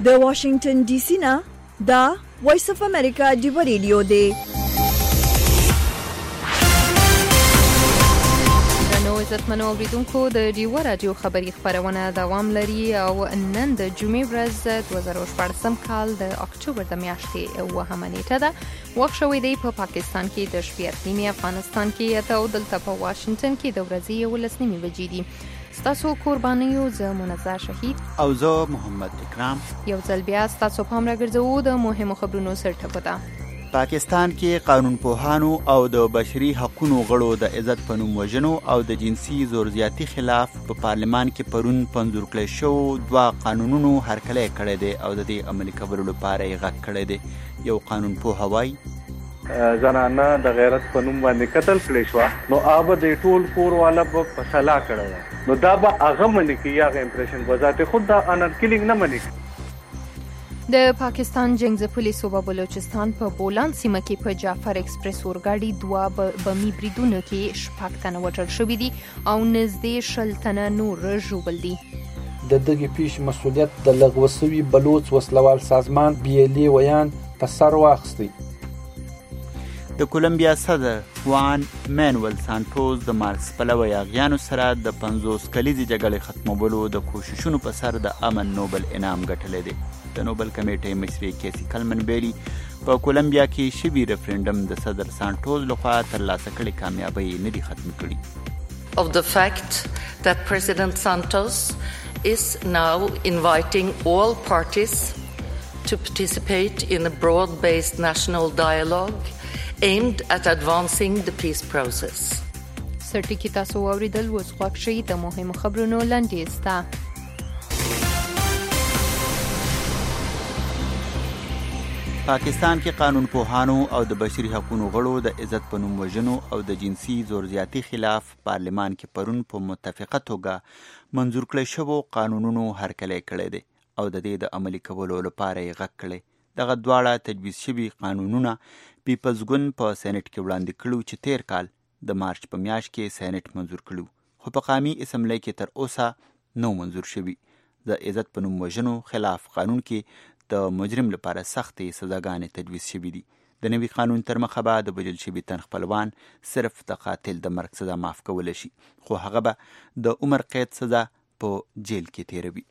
د واشنگټن ډي سي نه دا وایس اف امریکا ډیو ریډیو دی. عزتمنو اوریدونکو د ډیو رادیو خبری خبرونه دوام لري او نن د جمعې ورځ دوه زره شپږم کال د اکتوبر د میاشتې اوومه نیټه ده. وخت شوی دی په پا پاکستان کې د شپې اته نیمې، افغانستان کې اته او دلته په واشنگټن کې د ورځې یولس نیمې بجې دي. ستاسو قربانیو زه منزه شهید او زه محمد اکرام یو ځل بیا ستاسو پام راګرځوو د مهمو خبرونو سرټکو ته. پاکستان کې قانون پوهانو او د بشري حقوقو غړو د عزت په نوم وژنو او د جنسي زورزیاتي خلاف په پارلمان کې پرون پنځور کړی شو دوه قانونونو هرکلی کړی دی او د دې عملي کولو لپاره یې غږ کړی دی. یو قانون پوه وایي زنانه د غیرت په نوم باندې قتل کړی شو نو هغه د ټول کور والا په فیصله کړی نو دا به هغه منی کې هغه امپریشن وزات خود د انر کیلینګ نه منی. د پاکستان جنگځپلي صوبه بلوچستان په بولان سیمه کې په جعفر ایکسپریس اورګاډي دوه بمي بریدونو کې شپږ تنه وژل شوي دي او نږدې شل تنه نور ژوبل دي. د دغې پیښې مسؤلیت د لغوه شوي بلوچ وسلوال سازمان بي ال اي ویان په سر واخیستی. د کولمبیا صدر خوان مانویل سانټوس د مارکس پلوی اغیانو سره د پنځوس کلیزې جګړې ختمولو د کوششونو په سر د امن نوبل انعام ګټلی دی. د نوبل کمیټې مشري کیسی کلمن بیلی په کولمبیا کې شوي ریفرنډم د صدر سانټوس لخوا ترلاسه کړي کامیابۍ نه دي ختم کړي. Of the fact that President Santos is now inviting all parties to participate in a broad-based national dialogue aimed at advancing the peace process. سرټکی تاسو اوریدل وس خوښ شي د مهمو خبرونو لاندې ستا. پاکستان کې قانون پوهانو او د بشري حقوقو غړو د عزت په نوم وژنو او د جنسي زورزیاتي خلاف پارلمان کې پرون په متفقه توګه منظور کړی شوو قانونونو هرکلی کړی دی او د دې د عملي کولو لپاره یې غږ کړی. دغه دواړه تجویز شوي قانونونه پیپلز ګوند په سېنټ کې وړاندې کړو چې تیر کال د مارچ په میاشت کې سېنټ منظور کړو خو په قومي اسمبلی کې تر اوسه نو منظور شوي. د عزت په نوم وژنو خلاف قانون کې د مجرم لپاره سختې سزاګانې تجویز شوي دي. د نوي قانون تر مخه به د وژل شوي تن خپلوان صرف د قاتل د مرګ سزا معاف کولی شي خو هغه به د عمر قید سزا په جیل کې تیروي.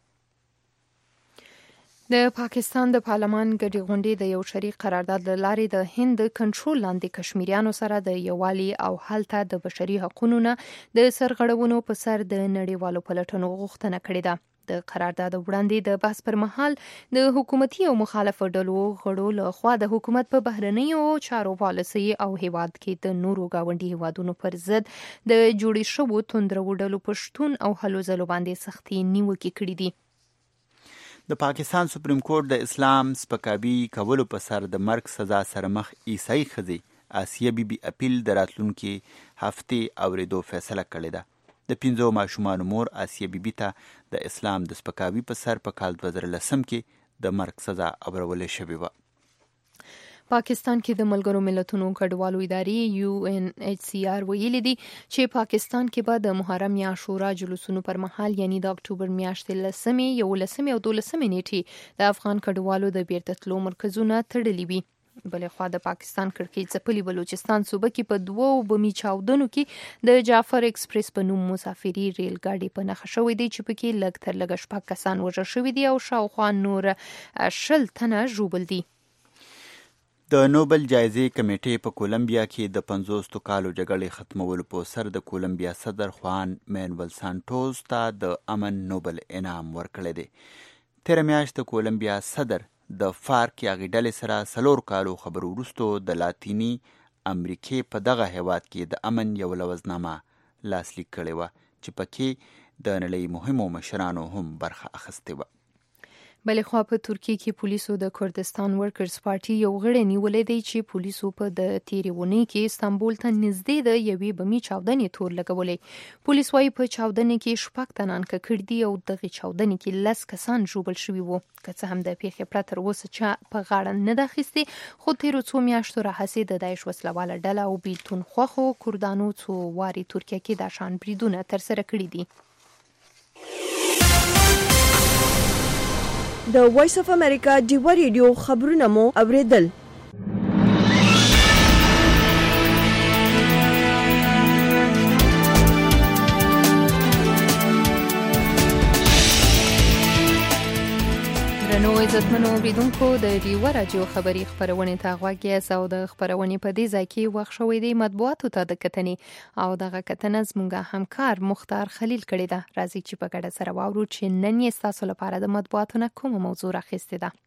د پاکستان د پارلمان ګډې غونډې د یو شریک قرارداد له لارې د هند کنټرول لاندې کشمیریانو سره د یووالي او هلته د بشري حقوقو نه د سرغړونو په سر د نړیوالو پلټنو غوښتنه کړې ده. د قرارداد وړاندې د بحث پر مهال د حکومتي او مخالفو ډلو غړو له خوا د حکومت په بهرنیو چارو پالیسي او هیواد کې د نورو گاونډي هیوادونو پر ضد د جوړې شوو توندرو ډلو په شتون او هلو ځلو باندې سختي نیوکې کړې دي. د پاکستان سپریم کورټ د اسلام سپکاوي کولو په سر د مرګ سزا سره مخ عیسائی ښځې آسیه بی بی اپیل د راتلونکي هفتې اورېدو فیصله کړې ده. د پنځو ماشومانو مور آسیه بی بی ته د اسلام د سپکاوي په سر په کال دوه زره لسم کې د مرګ سزا اورولې شوې وه. پاکستان کې د ملګرو ملتونو کډوالو ادارې یو ان ایچ سی آر ویلي دي چې پاکستان کې به د محرم یا عاشورا جلوسونو پر مهال یعنی د اکتوبر میاشتې لسمې یولسمې او دولسمې نیټې د افغان کډوالو د بیرته تلو مرکزونه تړلي وي. بلې خوا د پاکستان کړکېچ ځپلي بلوچستان صوبه کې په دوو بمي چاودنو کې د جعفر ایکسپریس په نوم مسافري ریل ګاډي په نښه شوی دی چې پکې لږ تر لږه شپږ کسان وژل شوي دي او شاوخوا نور شل تنه ژوبل دي. د نوبل جایزې کمیټې په کولمبیا کې د پنځوسو کالو جګړې ختمولو په سر د کولمبیا صدر خوان مانویل سانټوس ته د امن نوبل انعام ورکړی دی. تېره میاشت د کولمبیا صدر د فارک یاغي ډلې سره څلور کالو خبرو وروستو د لاتینی امریکې په دغه هیواد کې د امن یو لوزنامه لاسلیک کړې وه چې پکې د نړۍ مهمو مشرانو هم برخه اخیستې وه. بلې خوا په ترکیه کې پولیسو د کردستان ورکرز پارټي یو غړی نیولی دی چې پولیسو په د تیرې اونۍ کې استانبول ته نږدې د یوې بمي چاودنې تور لګولی. پولیس وایي په چاودنې کې شپږ تنان ککړ دي او دغې چاودنې کې لس کسان ژوبل شوي وو. که څه هم د پیښې پرته تر اوسه چا په غاړه نه ده اخیستې خو تیرو څو میاشتو راهیسې د داعش وسلواله ډله او بیلتون خوښو کردانو څو وارې ترکیه کې دا شان بریدونه ترسره کړي دي. د وایس اف امریکا ډیوا ریډیو خبرونه مو اوریدل. نو عزتمنو اوریدونکو د ډیوا راډیو خبري خبرونه ته غوږ یاست او د خبرونه په دې ځای کې وخت شوې دی مطبوعاتو ته د کتنې او دغه کتنه زموږ همکار مختار خلیل کړی ده. راځي چې په ګډه سره واورو چې نن یې تاسو لپاره د مطبوعاتو نه کومه موضوع راخیستې ده.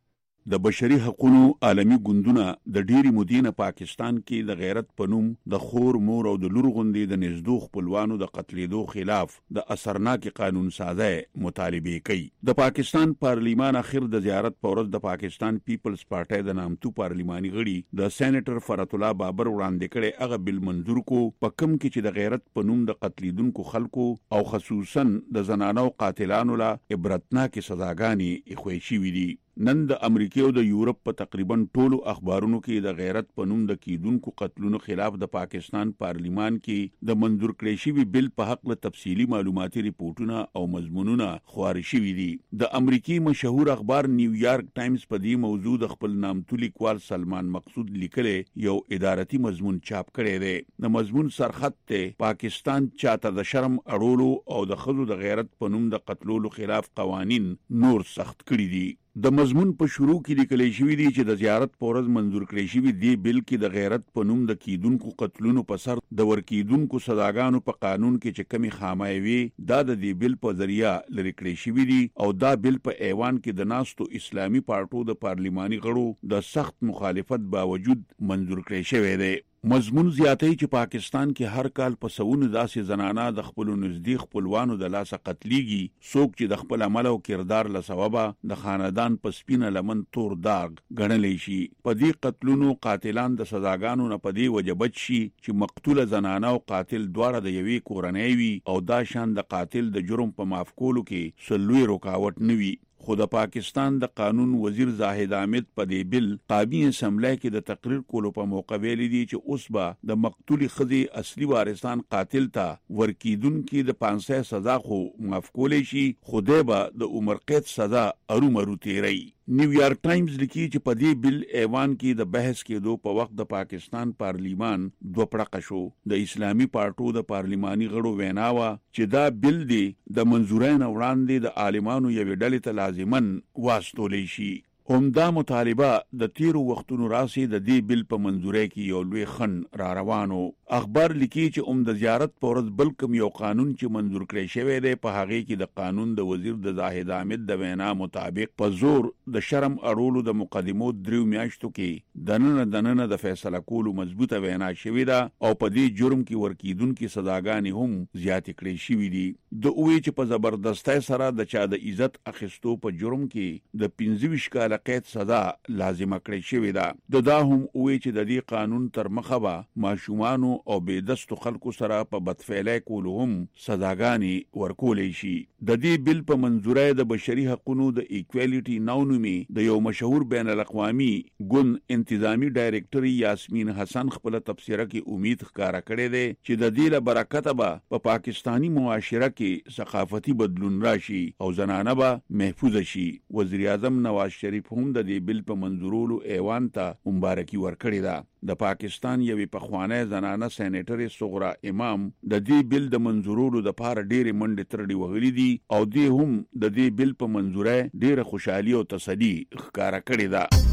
د بشري حقوقو عالمي ګوندونه د ډېری مدینه پاکستان کې د غیرت په نوم د خور مور او د لور غوندې د نږدې خپلوانو د قتلېدو خلاف د اثرناک قانون سازي مطالبه کوي. د پاکستان پارلیمان اخر د زیارت په ورځ د پاکستان پیپلز پارټي د نامتو پارلیماني غړي د سېنیټر فرات الله بابر وړاندې کړي هغه بل منظور کو په کم کې چې د غیرت په نوم د قتلېدونکو خلکو او خصوصا د زنانو قاتلانو لا عبرتناک سزاګانې اخوي شي وي. نن د امریکا او د یورپ په تقریبا ټولو اخبارونو کې د غیرت په نوم د کیدونکو قتلونو خلاف د پاکستان پارلیمان کې د منظور کړی شوی بل په حق له تفصیلی معلوماتي ریپورتونه او مضمونونه خوري شوی دي. د امریکای مشهور اخبار نیویارک ټایمز په دې موضوع د خپل نامتو لیکوال سلمان مقصود لیکلې یو ادارتي مضمون چاپ کړی دی. د مضمون سرخط ته پاکستان چاته د شرم اړولو او د خزو د غیرت په نوم د قتلولو خلاف قوانین نور سخت کړی دي. د مضمون په شروع کې لیکل شوی دی چې د زیارت پورز منظور کړی شوی دی بل کې د غیرت په نوم د کیدونکو قتلونو په سر د ورکیدونکو سزاګانو په قانون کې چې کمی خامایوي دا د دې بل په ذریعہ لری کړی شوی دی او دا بل په ایوان کې د ناستو اسلامي پارټو د پارلیماني غړو د سخت مخالفت باوجود منظور کړی شوی دی. مضمون زیاتې چې پاکستان کې هر کال په سونو داسې زنانه د خپل نزدیک خپلوانو د لاسه قتلېږي څوک چې د خپل عمل او کردار له سببه د خاندان په سپینه لمن تور داغ ګڼلی شي. په دې قتلونو قاتلان د سزاګانو نه په دې وجه بچ شي چې مقتوله زنانه او قاتل دواړه د یوې کورنۍ وي او دا شان د قاتل د جرم په معاف کولو کې سلوي رکاوټ نه وي. خو د پاکستان د قانون وزیر زاهد حامد په دې بل قابی اسمبلی کې د تقریر کولو په موقع ویلي دي چې اوس به د مقتولي خځې اصلي وارثان قاتل ته ورکیدونکو د پانسه سزا خو معاف کولی شي خو دی به د عمر قید سزا ارومرو تیری. نیویارک ټایمز لیکي چې په دې بل ایوان کې د بحث کېدو په وخت د پاکستان پارلیمان دوه پړقه شو. د اسلامي پارټو د پارلیماني غړو ویناوه چې دا بل دی د منظورین وړاندې د عالمانو یوې ډلې ته لازمن واستولی شي. همدا مطالبه د تیرو وختونو راسي د دې بل په منظوري کې یو لوی خن را روانو. اخبار لیکي چې اوم د زیارت پورز بل کوم یو قانون چې منظور کړی شوی دی په هغه کې د قانون د وزیر د زاهد حامد د وینا مطابق په زور د شرم اړولو د مقدمو دریو میاشتو کې دننه دننه د فیصله کولو مضبوطه وینا شوی ده او په دې جرم کې ورکیدونکو سزاګانې هم زیات کړي شوی دي. د اوې چې په زبردستۍ سره د چا د عزت اخیستو په جرم کې د پنځه ویشت کال قید سزا لازمه کړی شوی ده. د دا هم اوې چې د دې قانون تر مخه به ماشومانو او بېدستو خلکو سره په بدفعلی کولو هم سزاګانې ورکولی شي. د دې بل په منظوری د بشري حقوقو د ایکوالټي نو نومي د یو مشهور بین الاقوامي ګوند انتظامی ډایرکټر یاسمین حسن خپل تبصره کې امید ښکارا کړې ده چې د دې له برکته به په پا پاکستانی معاشره کې ثقافتي بدلون راشي او زنانه به محفوظ شي. وزیر اعظم نواز شریف هم د دې بل په منظورولو ایوان ته مبارکي ورکړې ده. د پاکستان یوې پخوانی زنانه سېنیټر صغرا امام د دې بل د منظورولو د پاره ډېرې منډې ترړې وهلې دي او دې هم د دې بل په منظوره ډېره خوشحالي او تسلي ښکارا کړې ده.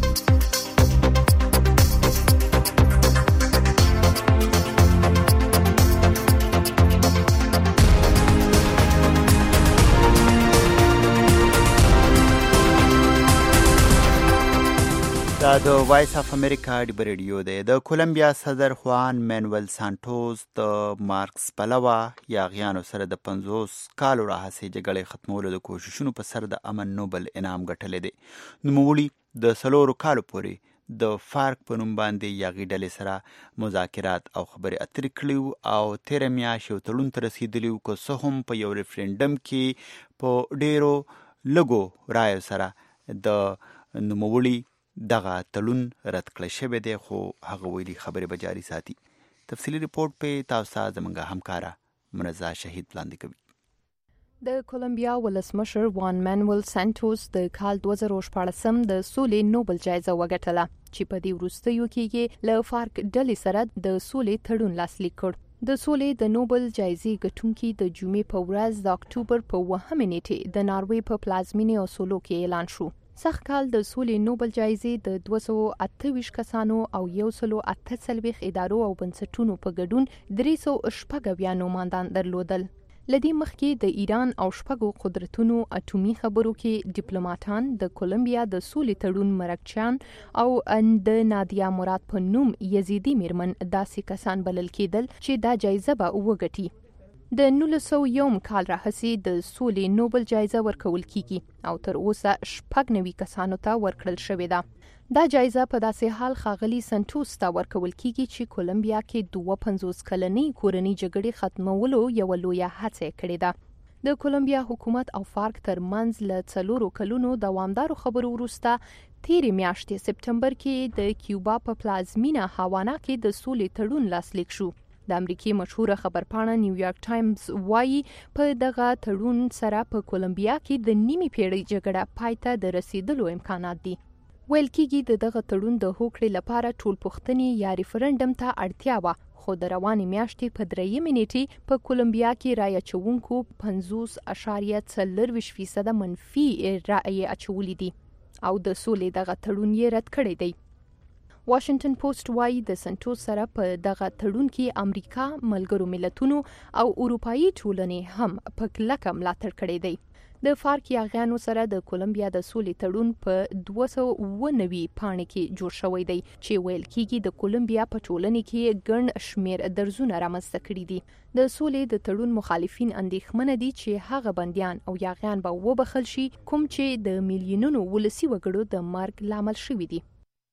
دا د وایس اف امریکا ډیبر ریډیو دی. د کولمبیا صدر خوان مانویل سانټوس د مارکس پلوه یاغیانو سره د پنځوس کالو راهیسې جګړې ختمولو د کوششونو په سر د امن نوبل انعام ګټلی دی. نوموړي د څلورو کالو پورې د فارک په نوم باندې یاغي ډلې سره مذاکرات او خبرې اترې کړي او تېره میاشت یو تړون ته رسېدلي وو که څه هم په یو ریفرنډم کې په ډېرو لږو رایو سره د نوموړي دغه تړون رد کړی شوی دی خو هغه ویلي خبرې به جاري ساتي. تفصیلي ریپورټ په تاسو زموږ همکاره منزا شهید وړاندې کوي. د کولمبیا ولسمشر وان مانویل سانټوس د کال دوه زره شپاړسم د سولې نوبل جایزه وګټله چې په دې وروستیو کې له فارک ډلې سره د سولې تړون لاسلیک کړ. د سولې د نوبل جایزې ګټونکي د جمعې په ورځ د اکتوبر په اوومه نیټې د ناروې په پلازمینې اوسلو کې اعلان شو. سږ کال د سولې نوبل جایزې د دوه سوه اته ویشت کسانو او یو سل اته څلوېښت ادارو او بنسټونو په ګډون درې سوه شپږ اویا نوماندان درلودل. لدی مخکې د ایران او شپږو قدرتونو اټومي خبرو کې ډیپلوماټان د کولمبیا د سولې تړون مرکچیان او د نادیا مراد په نوم یزیدي میرمن داسې کسان بلل کېدل چې دا جایزه به وګټي. د نولس سوه یو کال راهیسې د سولې نوبل جایزه ورکول کیږي او تر اوسه شپږ نوي کسانو ته ورکړل شوې ده. دا جایزه په داسې حال ښاغلي سنټوس ته ورکول کیږي چې کولمبیا کې دوه پنځوس کلنۍ کورنۍ جګړې ختمولو یوه لویه هڅه کړې ده. د کولمبیا حکومت او فارک ترمنځ له څلورو کلونو دوامدارو خبرو وروسته تیرې میاشتې سپتمبر کې د کیوبا په پلازمینه هاوانا کې د سولې تړون لاسلیک شو. د امریکای مشهوره خبرپاڼه نیویارک ټایمز وايي په دغه تړون سره په کولمبیا کې د نیمې پیړۍ جګړه پای ته د رسیدلو امکانات دي. ویل کېږي د دغه تړون د هوکړې لپاره ټولپوښتنې یا ریفرنډم ته اړتیا وه، خو د روانې میاشتې په درېیمې نیټې په کولمبیا کې رایه اچوونکو پنځوس اعشاریه څلرویشت فیصده منفي رایې اچولې دي او د سولې دغه تړون یې رد کړی دی. واشنگټن پوسټ وايي د سنټوس سره په دغه تړون کې امریکا، ملګرو ملتونو او اروپایي ټولنې هم په کلکه ملاتړ کړی دی. د فارک یاغیانو سره د کولمبیا د سولې تړون په دوه سوه اووه نوي پاڼې کې جوړ شوی دی چې ویل کېږي د کولمبیا په ټولنې کې ګڼ شمېر درزونه رامنځته کړي دي. د سولې د تړون مخالفین اندېښمنه دي چې هغه بندیان او یاغیان به وبخښل شي کوم چې د میلیونونو ولسي وګړو د مرګ لامل شوي دي.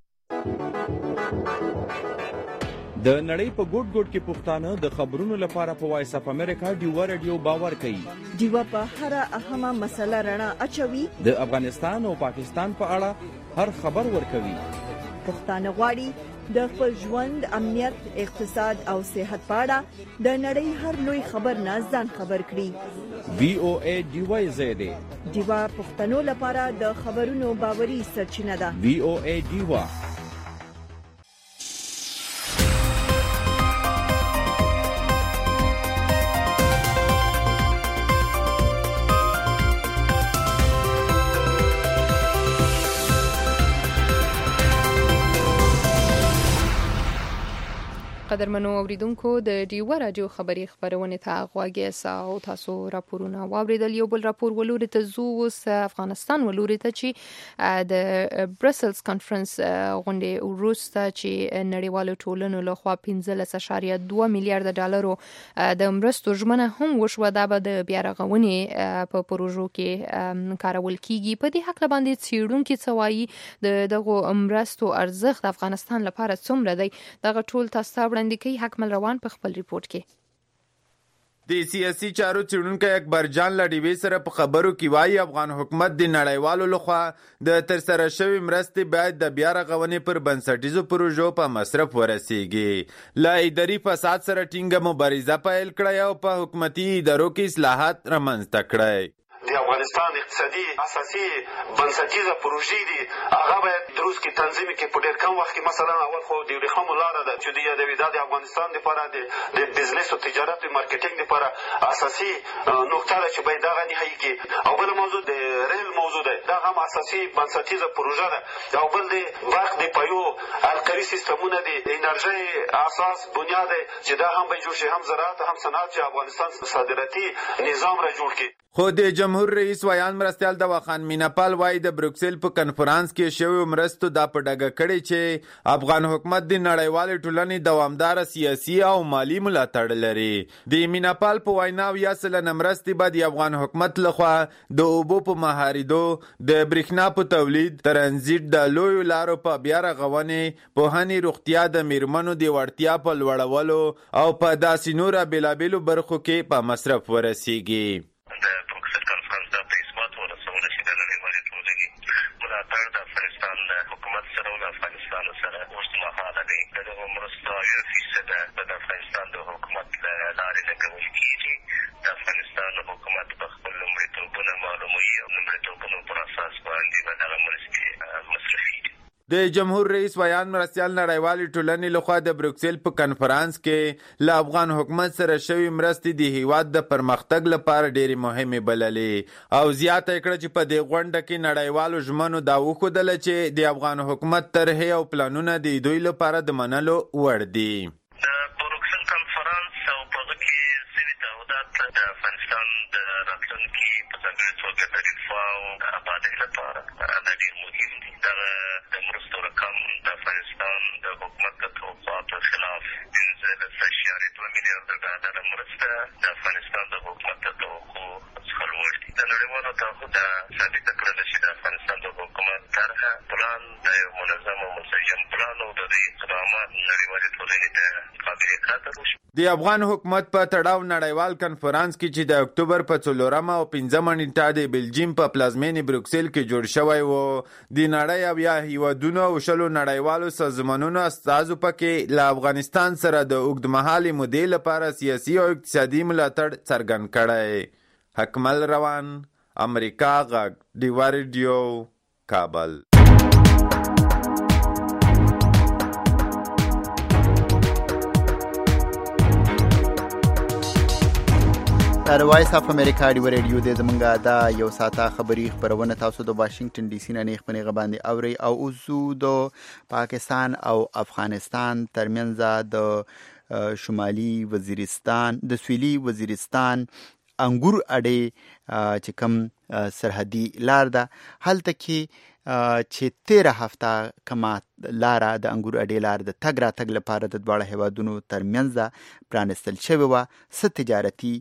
د نړۍ په ګوټ ګوټ کې پښتانه د خبرونو لپاره په وایس اف امریکا ډیوا رادیو باور کوي. ډیوا په هر اهمه مسله رڼا اچوي. د افغانستان او پاکستان په اړه هر خبر ورکوي. پښتانه غواړي د خپل ژوند، امنیت، اقتصاد او صحت په اړه د نړۍ هر لوی خبر نه ځان خبر کړي. وی او ای ډیوا زیاده ډیوا پښتنو لپاره د خبرونو باوري سرچینه ده. وی او ای ډیوا. قدرمنو اوریدونکو د ډیوا رادیو خبری خبرونه ته غواګی ساو تاسو راپورونه واوریدل. یو بل راپور ولوري ته زو اوس افغانستان ولوري ته چې د برسلز کانفرنس غونډه وروسته چې نړیوالو ټولنو له خوا پنځلس اعشاریه دوه میلیارډ ډالرو د مرستو ژمنه هم وشوه. دا به د بیا رغونې په پروژو کې کارول کیږي. په دې حق باندې څېړونکو څه وایي، د دغه مرستو ارزښت افغانستان لپاره څومره دی؟ دغه ټول تاسو وړاندې حکمل روان په خپل ریپورت کې د سیاسي چارو څېړونکی اکبر جان لډیوي سره په خبرو کې وایي افغان حکومت د نړیوالو لخوا د ترسره شوی مرستې باید د بیا رغونې پر بنسټیزو پروژو په مصرف ورسیږي. له اداري فساد سره ټینګه مبارزه پیل کړی او په حکومتي ادارو کې اصلاحات رامنځته کړی. د افغانستان اقتصادي اساسي بنسټیزه پروژې دي هغه باید دروس کې تنظیم کې په ډېر کم وخت کې مثلا اول خو د ورېښمو لاره ده چې د یادوي دا د افغانستان لپاره د بزنس او تجارت او مارکیټینګ لپاره اساسي نقطه ده چې باید دغه نهایي کې. او بل موضوع د ریل موضوع ده، دا هم اساسي بنسټیزه پروژه ده. او بل د برق د پایو الکلي سیستمونه دي، د انرژۍ اساس بنیاد دی چې دا هم باید جوړ شي، هم زراعت هم صنعت چې افغانستان صادراتي نظام را جوړ کړي. خو د جمهور رئیس ویان مرستیال دواخان میناپال وایي د بروکسل په کنفرانس کې شوی مرستو دا په ډاګه کړی چې افغان حکومت د نړیوالې ټولنې دوامدار سیاسي او مالی ملاتړ لري. د میناپال په وینا اویا سلنه مرستې به د افغان حکومت لخوا د اوبو په مهاریدو، د برېښنا په تولید، ترانزیت، د لویو لارو په بیا رغونې، پوهنې، روغتیا، د میرمنو د وړتیا په لوړولو او په داسې نورو بېلابېلو برخو کې په مصرف ورسیږي. د افغانستان د حکومت لارې لګول کېږي. د افغانستان حکومت په خپل د جمهور رئیس ویان مرستیال نړیوالې ټولنې لخوا د بروکسل په کنفرانس کې له افغان حکومت سره شوی مرستې د هیواد د پرمختګ لپاره ډېرې مهمې بللې او زیاته کړه چې په دې غونډه کې نړیوالو ژمنو دا وښودله چې د افغان حکومت طرحې او پلانونه د دوی لپاره د منلو وړ دي. د بروکسل کنفرانس او په هغه کې ځینې تعهدات د افغانستان د راتلونکي په ځانګړې توګه د دفاع او ابادۍ لپاره دا ډېر مهم دي. دغه د مرستو رقم د افغانستان د حکومت د توقعاتو خلاف پنځلس اعشاریه دوه میلیارده ډالره مرسته د افغانستان د حکومت د توقع څخه لوړ دي. د نړیوالو تعهد ثابته کړله چې د افغانستان د حکومت طرحه پلان د یو منظم او منسجم پلان او د دوی اقدامات نړیوالې ټولنې ته قابل قدر وشي. د افغان حکومت په تړاو نړیوال کنفرانس کې چې د اکتوبر په څلورمه او پنځمه نیټه د بلجیم په پلازمینې بروکسل کې جوړ شوی و، د نړۍ او یا هیوادونو او شلو نړیوالو سازمانونو استازو پکې له افغانستان سره د اوږدمهالې مودې لپاره سیاسي او اقتصادي ملاتړ څرګند کړی. حکمل روان، امریکا غږ، ډیوا ریډیو، کابل. د وایس اف امریکا ډیوا ریډیو د زمونږه دا یو ساعته خبری خبرونه تاسو د واشنگټن ډي سي نه نه خبرې غباندې اوري او اوسو د پاکستان او افغانستان ترمنځ د شمالي وزیرستان د سویلي وزیرستان انګور اډې چې کوم سرحدي لار ده هلته کې چې تیره هفته کما لاره د انګور اډې لار د تګ را تګ لپاره د دواړه هیوادونو ترمنځ پرانستل شوی و. ست تجارتي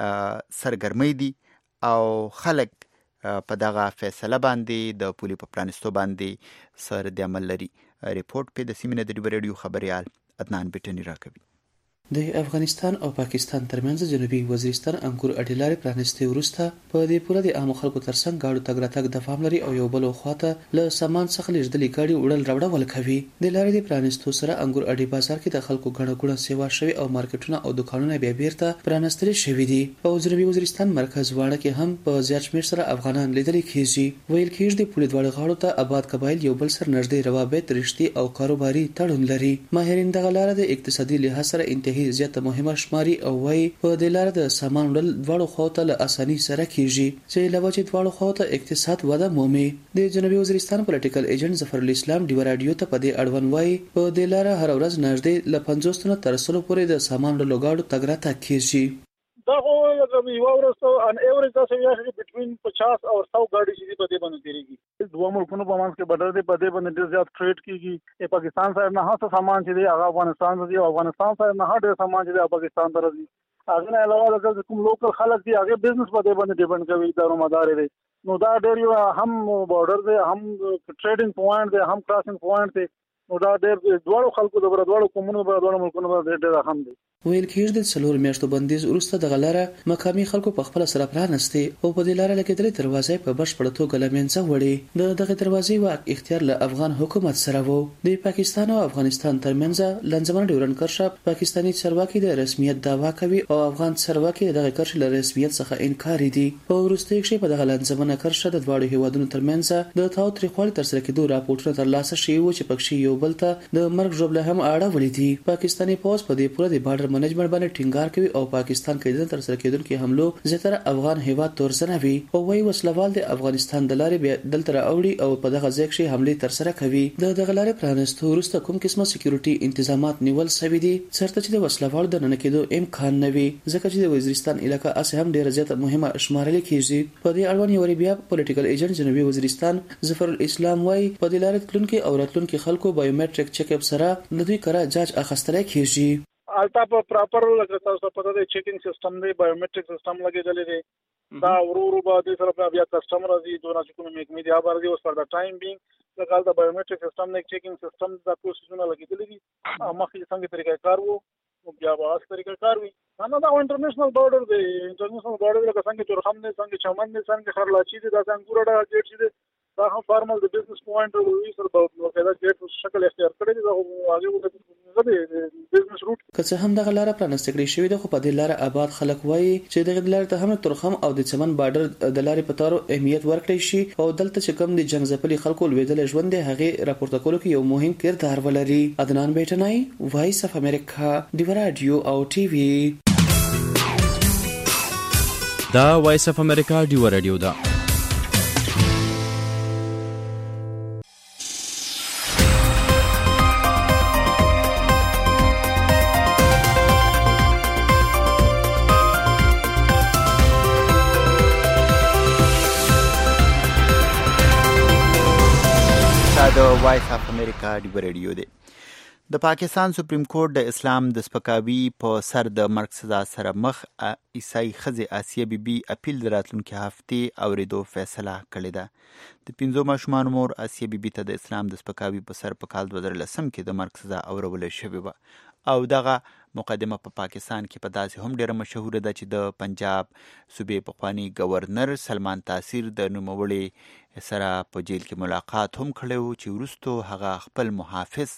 سرګرمۍ دي او خلک په دغه فیصله باندې د پولي په پرانستو باندې سر د عمل لري. ریپورت په د سیمینه د ډیوا ریډیو خبريال عدنان بټنی راکوي. د افغانستان او پاکستان ترمنځ جنوبي وزیرستان انګور اډې لارې پرانستې وروسته په دې پوره د عامو خلکو ترڅنګ گاډو تګ راتګ د فام لري او یو بل خواته له سامان څخه لږدلې ګاډي وړل راوړل کوي. د لارې د پرانستو سره انګور اډې بازار کې د خلکو غڼه ګوڼه سیوا شوی او مارکیټونه او دکانونه بیا بیرته پرانستل شوي دي. په جنوبي وزیرستان مرکز واړه کې هم په زیات شمېر سره افغانان لیدل کېږي. ویل کېږي د پولې دواړو غاړو ته آباد قبایل یو بل سره نږدې روابط، رشتي او کاروباري تړون لري. ماهرین دغه لار د اقتصادي لحاظ سره انتهایی زیاته مهمه شماري او وايي په دې لار د سامان وړل دواړو خواته له اساني سره کیږي چې لوجه دواړو خواته اقتصاد وده مومي. د جنوبي وزیرستان پولیټیکل ایجنټ ظفر الاسلام ډیوا رادیو ته په دې اړوند وايي په دې لار هر ورځ نږدې له پنځوس تنه تر سلو پورې د سامان وړلو ګاډو تګ راتګ کیږي. دا خو یو ورځ ان ایوریج تاسو یې بټوین پچاس او سو ګاډي چې په دې باندې تیریږي. دوه ملکونو په منځ کې بدر دی، په دې باندې ډېر زیات ټریډ کیږي. پاکستان سره نه هڅه سامان چې دی هغه افغانستان دی او افغانستان سره نه ډېر سامان چې دی پاکستان ته راځي. هغه نه علاوه د کوم لوکل خلک دي هغه بزنس په دې باندې ډیپند کوي، دارومدار دی. نو دا ډېر یو هم بارډر دی، هم ټریډینګ پوینټ دی، هم کراسینګ پوینټ دی. نو دا ډېر دوړو خلکو د دوړو کومونو د دوړو ملکونو ډېر ډېر اهم دی. ویل کېږي د څلور میاشتو بندیز وروسته دغه لاره مقامي خلکو په خپل سره پرانستې او په دې لاره لګېدلې دروازې په بشپړه توګه له منځه وړې. د دغه دروازې واک اختیار له افغان حکومت سره و. د پاکستان او افغانستان ترمنځ لنځمن ډیورن کرښه پاکستاني چارواکي د رسمیت دعوا کوي او افغان چارواکي دغه کرښې له رسمیت څخه انکار دي. په وروستي کې په دغه لنځمن کرښه د دواړو هیوادونو ترمنځ د تاوتریخوالي ترسره کېدو راپورټونه ترلاسه شوي و چې پکې یو بل ته د مرګ ژوبله هم اړولې دي. پاکستاني پوځ په دې پوره د بارډر منیجمنت باندې ټینګار کوي او پاکستان کې د ترسره کېدونکو حملو زیاتره افغان هیواد تورسنوي او وايي وسلوال د افغانستان د لارې دلته راوړي او په دغه ځای کې حمله ترسره کوي. د دغه لارې پرانستو وروسته کوم قسمه سکیورټي انتظامات نیول شوي دي چېرته چې د وسلوال د نن کېدو امکان نه وي، ځکه چې د وزیرستان علاقې اس هم ډېر زیات مهمه شمارل کېږي. په دې اړوند یو بیا پولیټیکل ایجنټ جنوبي وزیرستان ظفر الاسلام وايي په دې لارې تلونکو او راتلونکو خلکو بایومټریک چیک اپ سره د دوی کرا جاج اخیستل کېږي. البته په پراپر لکه تاسو پته دی چیکینګ سیستم دی، بایومټریک سیستم لګیدلی دی. دا ورو ورو به دې سره بیا کسټمر راځي دونه چې کوم محکمې دي هغه راځي اوس پر دا ټایم بینګ لکه د بایومټریک سیستم نه چیکینګ سیستم دا پروسیسونه لګیدلی دي. مخکې څنګه طریقې کار وو بیا به اس طریقې کار وي. نه دا انټرنیشنل بارډر دی، انټرنیشنل بارډر لکه څنګه تورخم دی، څنګه چمن دی، څنګه خرلاچی دی، دا څنګه ګورډا گیټ دی. دا هم فارمل د بزنس پوینټ او وی سره په وکړه چې شکل اختیار کړی دی دا هغه د بزنس روټ که څه هم دغه لار پرانستګړي شوې ده، خو په دې لار آباد خلک وایي چې دغه لار ته هم ترخم او د چمن بارډر د لارې په تور اهمیت ورکړي شي او دلته چې کوم د جنگ ځپلي خلکو لویدل ژوند دی هغه راپورته کولو کې یو مهم کردار ولري. عدنان بیٹنای، وایس اف امریکا، دی رادیو او ټي وي. دا وایس اف امریکا دی رادیو دا. د وایس اف امریکا دی رادیو دی. د پاکستان سپریم کورټ د اسلام د سپکاوي په سر د مرګ سزا سره مخ عیسائی ښځې آسیه بی بی اپیل د راتلونکي هفتې اورېدو فیصله کړې ده. د پنځو ماشومانو مور آسیه بی بی ته د اسلام د سپکاوي په سر په کال دوه زره لسم کې د مرګ سزا اورول شوې وه او دغه مقدمه په پا پاکستان کې په داسې هم ډیره مشهوره ده چې د پنجاب صوبې پخوانی گورنر سلمان تاثیر د نوموړي سره په جیل کې ملاقات هم کړی و چې وروستو هغه خپل محافظ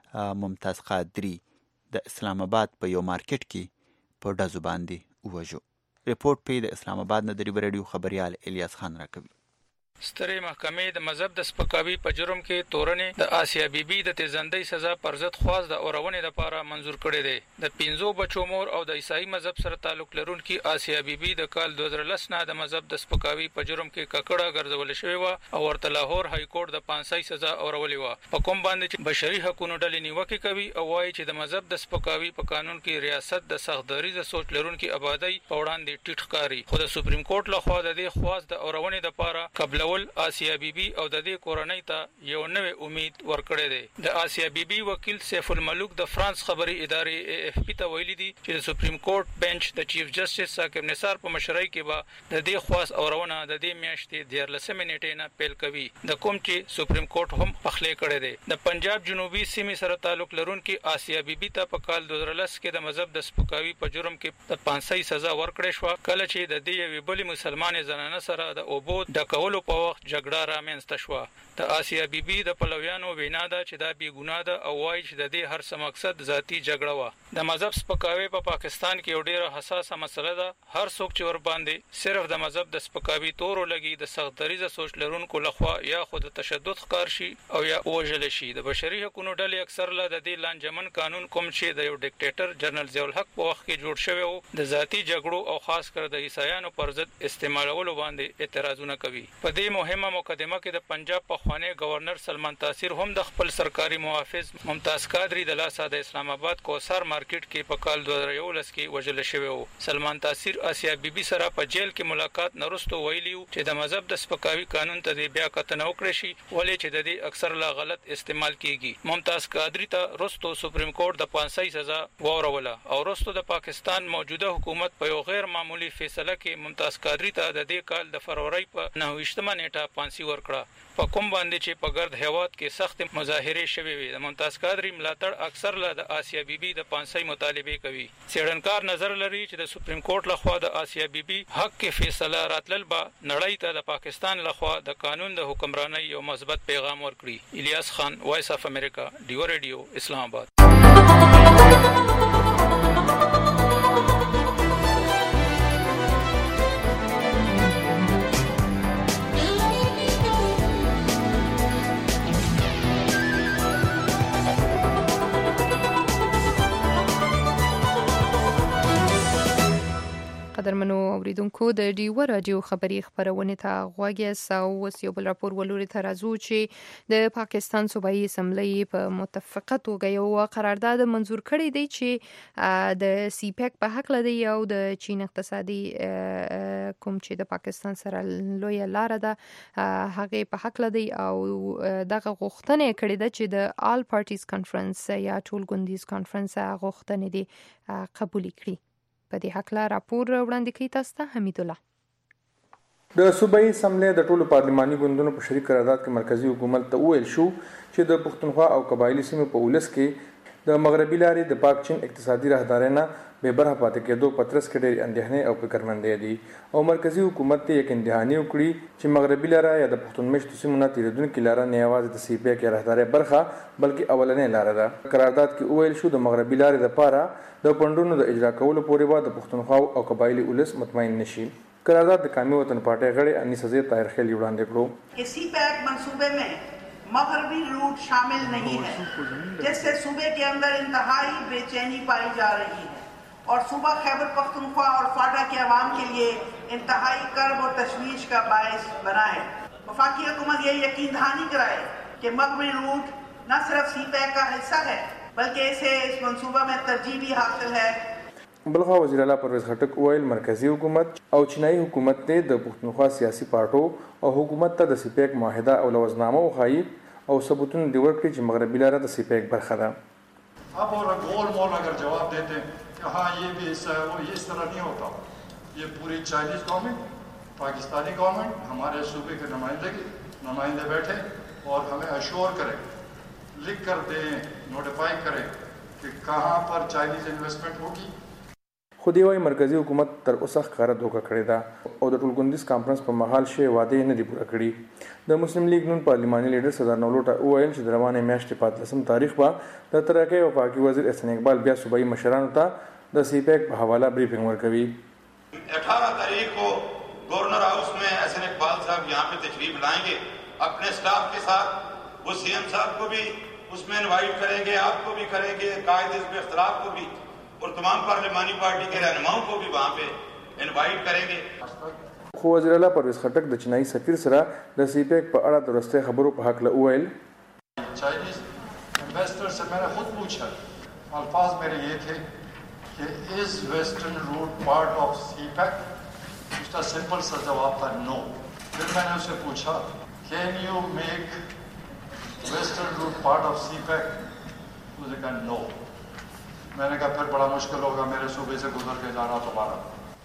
ممتاز قادری د اسلام آباد په یو مارکیټ کې په ډزو باندې ووژو. رپورټ پې د اسلام آباد نه د ریو رادیو خبریال الیاس خان راکوي. سترې محکمې د مذهب د سپکاوي په جرم کې تورنې د آسیه بی بی د تیزندۍ سزا پر ضد خواست د اورونې لپاره منظور کړی دی. د پنځو بچو مور او د عیسائی مذهب سره تعلق لرونکي آسیه بی بی د کال دوه زره لس نه د مذهب د سپکاوي په جرم کې ککړه ګرځول شوې وه او ورته لاهور های کورټ د پانسۍ سزا اورولې وه، په کوم باندې چې بشري حقوقو ډلې نیوکې کوي او وایي چې د مذهب د سپکاوي په قانون کې ریاست د سختدریزه سوچ لرونکي آبادی په وړاندې ټیټ ښکاري. خو د سپریم کورټ لخوا د دې خواست د اورونې لپاره قبلول آسیه بی بی او د دې کورنۍ ته یو نوې امید ورکړی دی. د آسیه بی بی وکیل سیف الملوک د فرانس خبري ادارې اے اف پی ته ویلي دي چې د سپریم کورټ بنچ د چیف جسټس ثاقب نثار په مشرۍ کې به د دې خواست اورونه د دې میاشتې دیارلسمې نیټې نه پیل کوي، د کوم چې سپریم کورټ هم پخلی کړی دی. د پنجاب جنوبي سیمې سره تعلق لرونکي آسیه بی بی ته په کال دوه زره لس کې د مذهب د سپکاوي په جرم کې د پانسۍ سزا ورکړې شوه، کله چې د دې یوې بلې مسلمانې زنانه سره د اوبو ډکولو په وخت جګړه رامنځته شوه. د آسیه بی بی د پلویانو وینا ده چې دا بې ګناه ده او وایي چې د دې هر څه مقصد ذاتي جګړه وه. د مذهب سپکاوي په پاکستان کې یو ډیره حساسه مسله ده. هر څوک چې ور باندې صرف د مذهب د سپکاوي تورو لګي د سخت دریزه سوچ لرونکو لخوا یا خود تشدد ښکار شي او یا وژل شي. د بشري حقوقو ډلې اکثر له د دې لانجمن قانون کوم چې د یو ډیکټیټر جنرال ضیاء الحق په وخت کې جوړ شوی و د ذاتي جګړو او خاص کر د عیسایانو پر ضد استعمالولو باندې اعتراضونه کوي. په دې مهمه مقدمه کې د پنجاب پخوانی گورنر سلمان تاثیر هم د خپل سرکاري محافظ ممتاز قادری د لاسه د اسلام آباد کوثر مارکیټ کې په کال دوه زره یولس کې وژل شوی و. سلمان تاثیر آسیه بی بی سره په جیل کې ملاقات نه وروسته ویلي چې د مذهب د سپکاوي قانون ته بیا کتنه وکړي شي ولې چې د دې اکثر لا غلط استعمال کیږي. ممتاز قادری ته وروسته سپریم کورټ د پانسۍ سزا واوروله او وروسته د پاکستان موجوده حکومت په یو غیر معمولی فیصله کې ممتاز قادری ته د دې کال د فروری په نهه ویشتمه نیټه پانسۍ ورکړه، په کوم باندې چې په ګرد هیواد کې سخت مظاهرې شوې وي. د ممتاز قادری ملاتړ اکثر له د آسیه بی بی د پانسۍ مطالبه کوي. څېړنکار نظر لري چې د سپریم کورټ لخوا د آسیه بی بی حق کې فیصله راتلل به نړۍ ته د پاکستان لخوا د قانون د حکمرانۍ یو مثبت پیغام ورکړي. الیاس خان، وایس اف امریکا، ډیو رادیو، اسلام آباد. قدرمنو اوریدونکو د ډیو رادیو خبری خبرونه ته غوږی ساو وس یو بل راپور ولوري ته راځو چې د پاکستان صوبایي اسمبلی په متفقه توګه یو قرارداد منزور کړی دی چې د سی پیک په حق لدی او د چین اقتصادي کوم چې د پاکستان سره لوی لار ده هغه په حق لدی او دغه غوښتنه کړې ده چې د آل پارټیز کانفرنس یا ټول ګوندیز کانفرنس غوښتنې دي قبول کړي. په دې حق لا راپور وړاندې کوي تاسو ته حمید الله. د صوبایي اسمبلی د ټولو پارلماني ګوندونو په شریک قرارداد کې مرکزی حکومت ته ویل شو چې د پښتونخوا او قبایلی سیمو په ولس کې د مغربي لارې د پاک چین اقتصادي راهدارۍ به برخه پاتې کېدو پترس کې ډېر اندېښنې او فکرمندۍ دي او مرکزی حکومت ته یقین دهاني وکړي چې مغربي لاره یا د پښتون مېشتو سیمو نه تېرېدونکې لاره نه یوازې د سی پی کې راهدارۍ برخه بلکې اولنۍ لاره ده. قرارداد کې وویل شو د مغربي لارې لپاره د پنډونو د اجرا کولو پورې به د پښتونخوا او قبایلي ولس مطمئن نشي. قرارداد د قومي وطن پارټۍ غړي انیس عزیز طاهر خیل وړاندې کړو. سی پیک منصوبے میں مغربی روٹ شامل نہیں ہے جس سے صوبے کے اندر انتہائی بے چینی پائی جا رہی ہے اور صوبہ خیبر پختونخوا اور فاٹا کے عوام کے لیے انتہائی کرب اور تشویش کا باعث بنا ہے. وفاقی حکومت یہ یقین دہانی کرائے کہ مغربی روٹ نہ صرف سی پیک کا حصہ ہے بلکہ اسے اس منصوبہ میں ترجیح بھی حاصل ہے. بلخا وزیر اعلی پرویز خټک ویل مرکزی حکومت او چینایي حکومت ته د پښتونخوا سیاسي پارټو او حکومت ته د سی پیک معاهده او لوزنامه وخایي او ثبوتونه دی ورکړي چې مغربي لاره د سی پیک برخه ده. اب اور گول مول اگر جواب دیتے ہیں کہ ہاں یہ بھی حصہ ہے وہ اس طرح نہیں ہوتا. یہ پوری چائنیز گورنمنٹ پاکستانی گورنمنٹ ہمارے صوبے کے نمائندگی نمائندے بیٹھے اور ہمیں اشور کریں لکھ کر دیں نوٹیفائی کریں کہ کہاں پر چائنیز انویسٹمنٹ ہوگی. خو دی وايي مرکزی حکومت تر اوسه ښکاره دوکه کړې ده او د ټولګوندیز کانفرنس په مهال شوې وعدې نه دي پوره کړي. د مسلم لیگ نون پارلماني لیډر سردار نولوټا وویل چې د روانې میاشتې په اتلسم تاریخ به د ترقۍ او پاکي وزیر احسان اقبال بیا صوبایي مشرانو ته د سی پیک په حواله بریفنګ ورکوي. اٹھارہ تاریخ کو گورنر ہاؤس میں احسان اقبال صاحب یہاں پہ تشریف لائیں گے اپنے اسٹاف کے ساتھ. وہ سی ایم صاحب کو بھی اس میں انوائٹ کریں گے آپ کو بھی کریں گے قائد حزب اختلاف کو بھی اور تمام پارلیمانی پارٹی کے رہنماؤں کو بھی وہاں پہ انوائٹ کریں گے. خو وزیر اعلی پرویز خټک د چینایي سفیر سره د سی پیک په اړه د وروستۍ خبرو په هکله وویل. چائنیز انویسٹر سے میں نے خود پوچھا الفاظ میرے یہ تھے کہ از ویسٹرن روٹ پارٹ آف سی پیک. اس کا سمپل سا جواب تھا نو. پھر میں نے اسے پوچھا کین یو میک ویسٹرن روٹ پارٹ آف سی پیک. اس نے کہا نو. میں نے کہا پھر بڑا مشکل ہوگا میرے صوبے سے گزر کے جانا دوبارہ.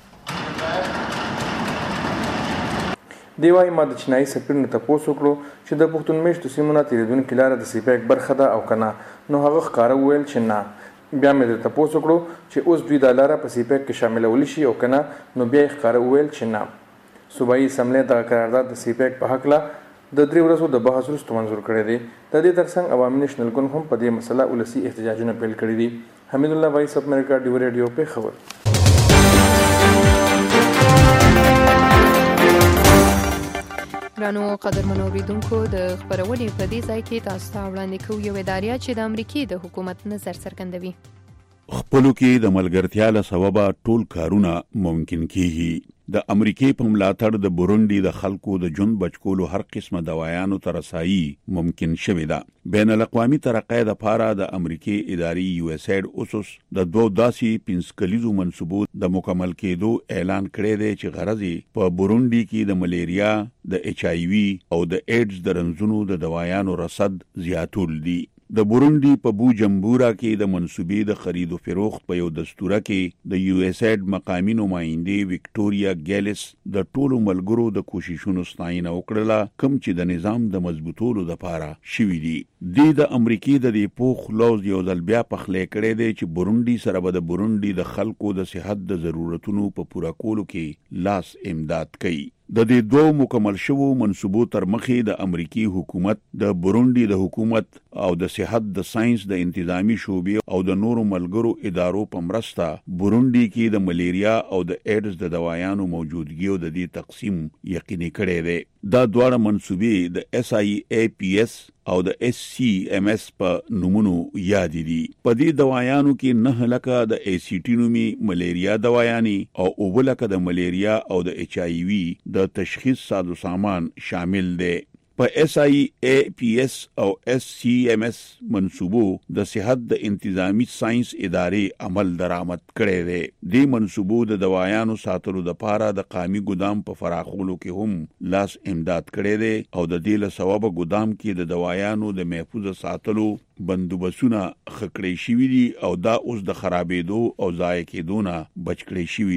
دی وايي ما د چینایي سفیر نه تپوس وکړو چې د پښتون مېشتو سیمو نه تېرېدونکې لاره د سی پیک برخه ده او که نه نو هغه ښکاره وویل چې نه. بیا مې درته تپوس وکړو چې اوس دوی دا لاره په سی پیک کې شاملولی شي او که نه نو بیا یې ښکاره وویل چې نه. صوبایي اسمبلۍ دغه قرارداد د سی پیک په هکله د درې ورځو د بحث وروسته منظور کړی دی. د دې ترڅنګ عوامي نیشنل ګوند هم په دې مسله ولسي احتجاجونه پیل کړي دي. حمید الله وایس اف امریکا ډیو ریډیو پېښور. رانو قدرمنو اوریدونکو د خبرونې په دې ځای کې تاسو ته وړاندې کوو یو اداریه چې د امریکې د حکومت نظر څرګندوي. خپلو کې د ملګرتیا له سببه ټول کارونه ممکن کیږي. د امریکې په ملاتړ د بورونډي د خلکو د ژوند بچکولو هر قسمه دوايانو ته رسایي ممکن شوې ده. بین الاقوامي ترقۍ دپاره د امریکې ادارې یو اس ایډ اوسوس د دوو داسې پنځه کلیزو منصوبو د مکمل کېدو اعلان کړی دی چې غرض یې په بورونډي کې د ملیریا د ایچ آی وي او د ایډز د رنځونو د دوايانو رصد زیاتول دي. د بورونډي په بو جمبورا کې د منصوبې د خرید او فروخت په یو دستوره کې د یو اس ایډ مقامی نمائندې وکټوریا ګیلس د ټولو ملګرو د کوششونو ستاینه وکړه کوم چې د نظام د مضبوطولو لپاره شوي دي. د د امریکای د دې پوخ لوز یو ځل بیا پخلې کړي دي چې بورونډي سره به د بورونډي د خلکو د صحت د ضرورتونو په پوره کولو کې لاس امداد کوي. د دې دوه مکمل شوو منصوبو تر مخې د امریکای حکومت د بورونډي د حکومت او د صحت د ساينس د انتظامی شوبې او د نورو ملګرو ادارو په مرسته بورونډي کې د ملیریا او د ایډز د دوايانو موجودګي او د دې تقسیم یقیني کړي دي. دا دواړه منصوبې د اس آی ای پی اس او د اس سی ام اس په نومونو یاد دي. په دې دوايانو کې نه لکه د ای سی ټي نومي ملیریا دوايانې او اوبه لکه د ملیریا او د ایچ آی وي د تشخیص سازو سامان شامل دي. په اس آی ای پی اس او اس سی ام اس منصوبو د صحت د انتظامی ساينس ادارې عمل درآمد کړي دي. د منصوبو د دوايانو ساتلو د پاره د قامي ګدام په فراخولو کې هم لاس امداد کړي دي او د دې له سبب ګدام کې د دوايانو د محفوظ ساتلو بندوبسونه خکړې شوې دي او دا اوس د خرابېدو او ضایع کېدو نه بچ کړي شوې دي.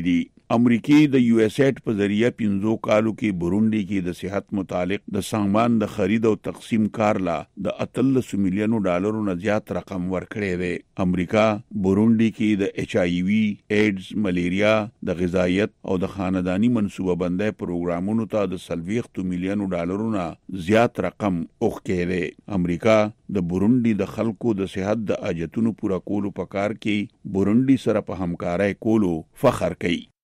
امریکای د یو اس ایډ په ذریعہ پنځو کالو کې بورونډي کې د صحت متعلق د سامان د خرید او تقسیم کار لا د اتلس میلیونو ډالرو نه زیات رقم ورکړی دی. امریکا بورونډي کې د ایچ آی وی، ایډز، ملیریا، د غذایت او د خاندانی منصوبه بندۍ پروګرامونو ته د سلويختو میلیونو ډالرو نه زیات رقم اوښکې دی. امریکا د بورونډي د خلکو د صحت د اجتونو پورا کولو په کار کې بورونډي سره په همکارۍ کولو فخر کوي.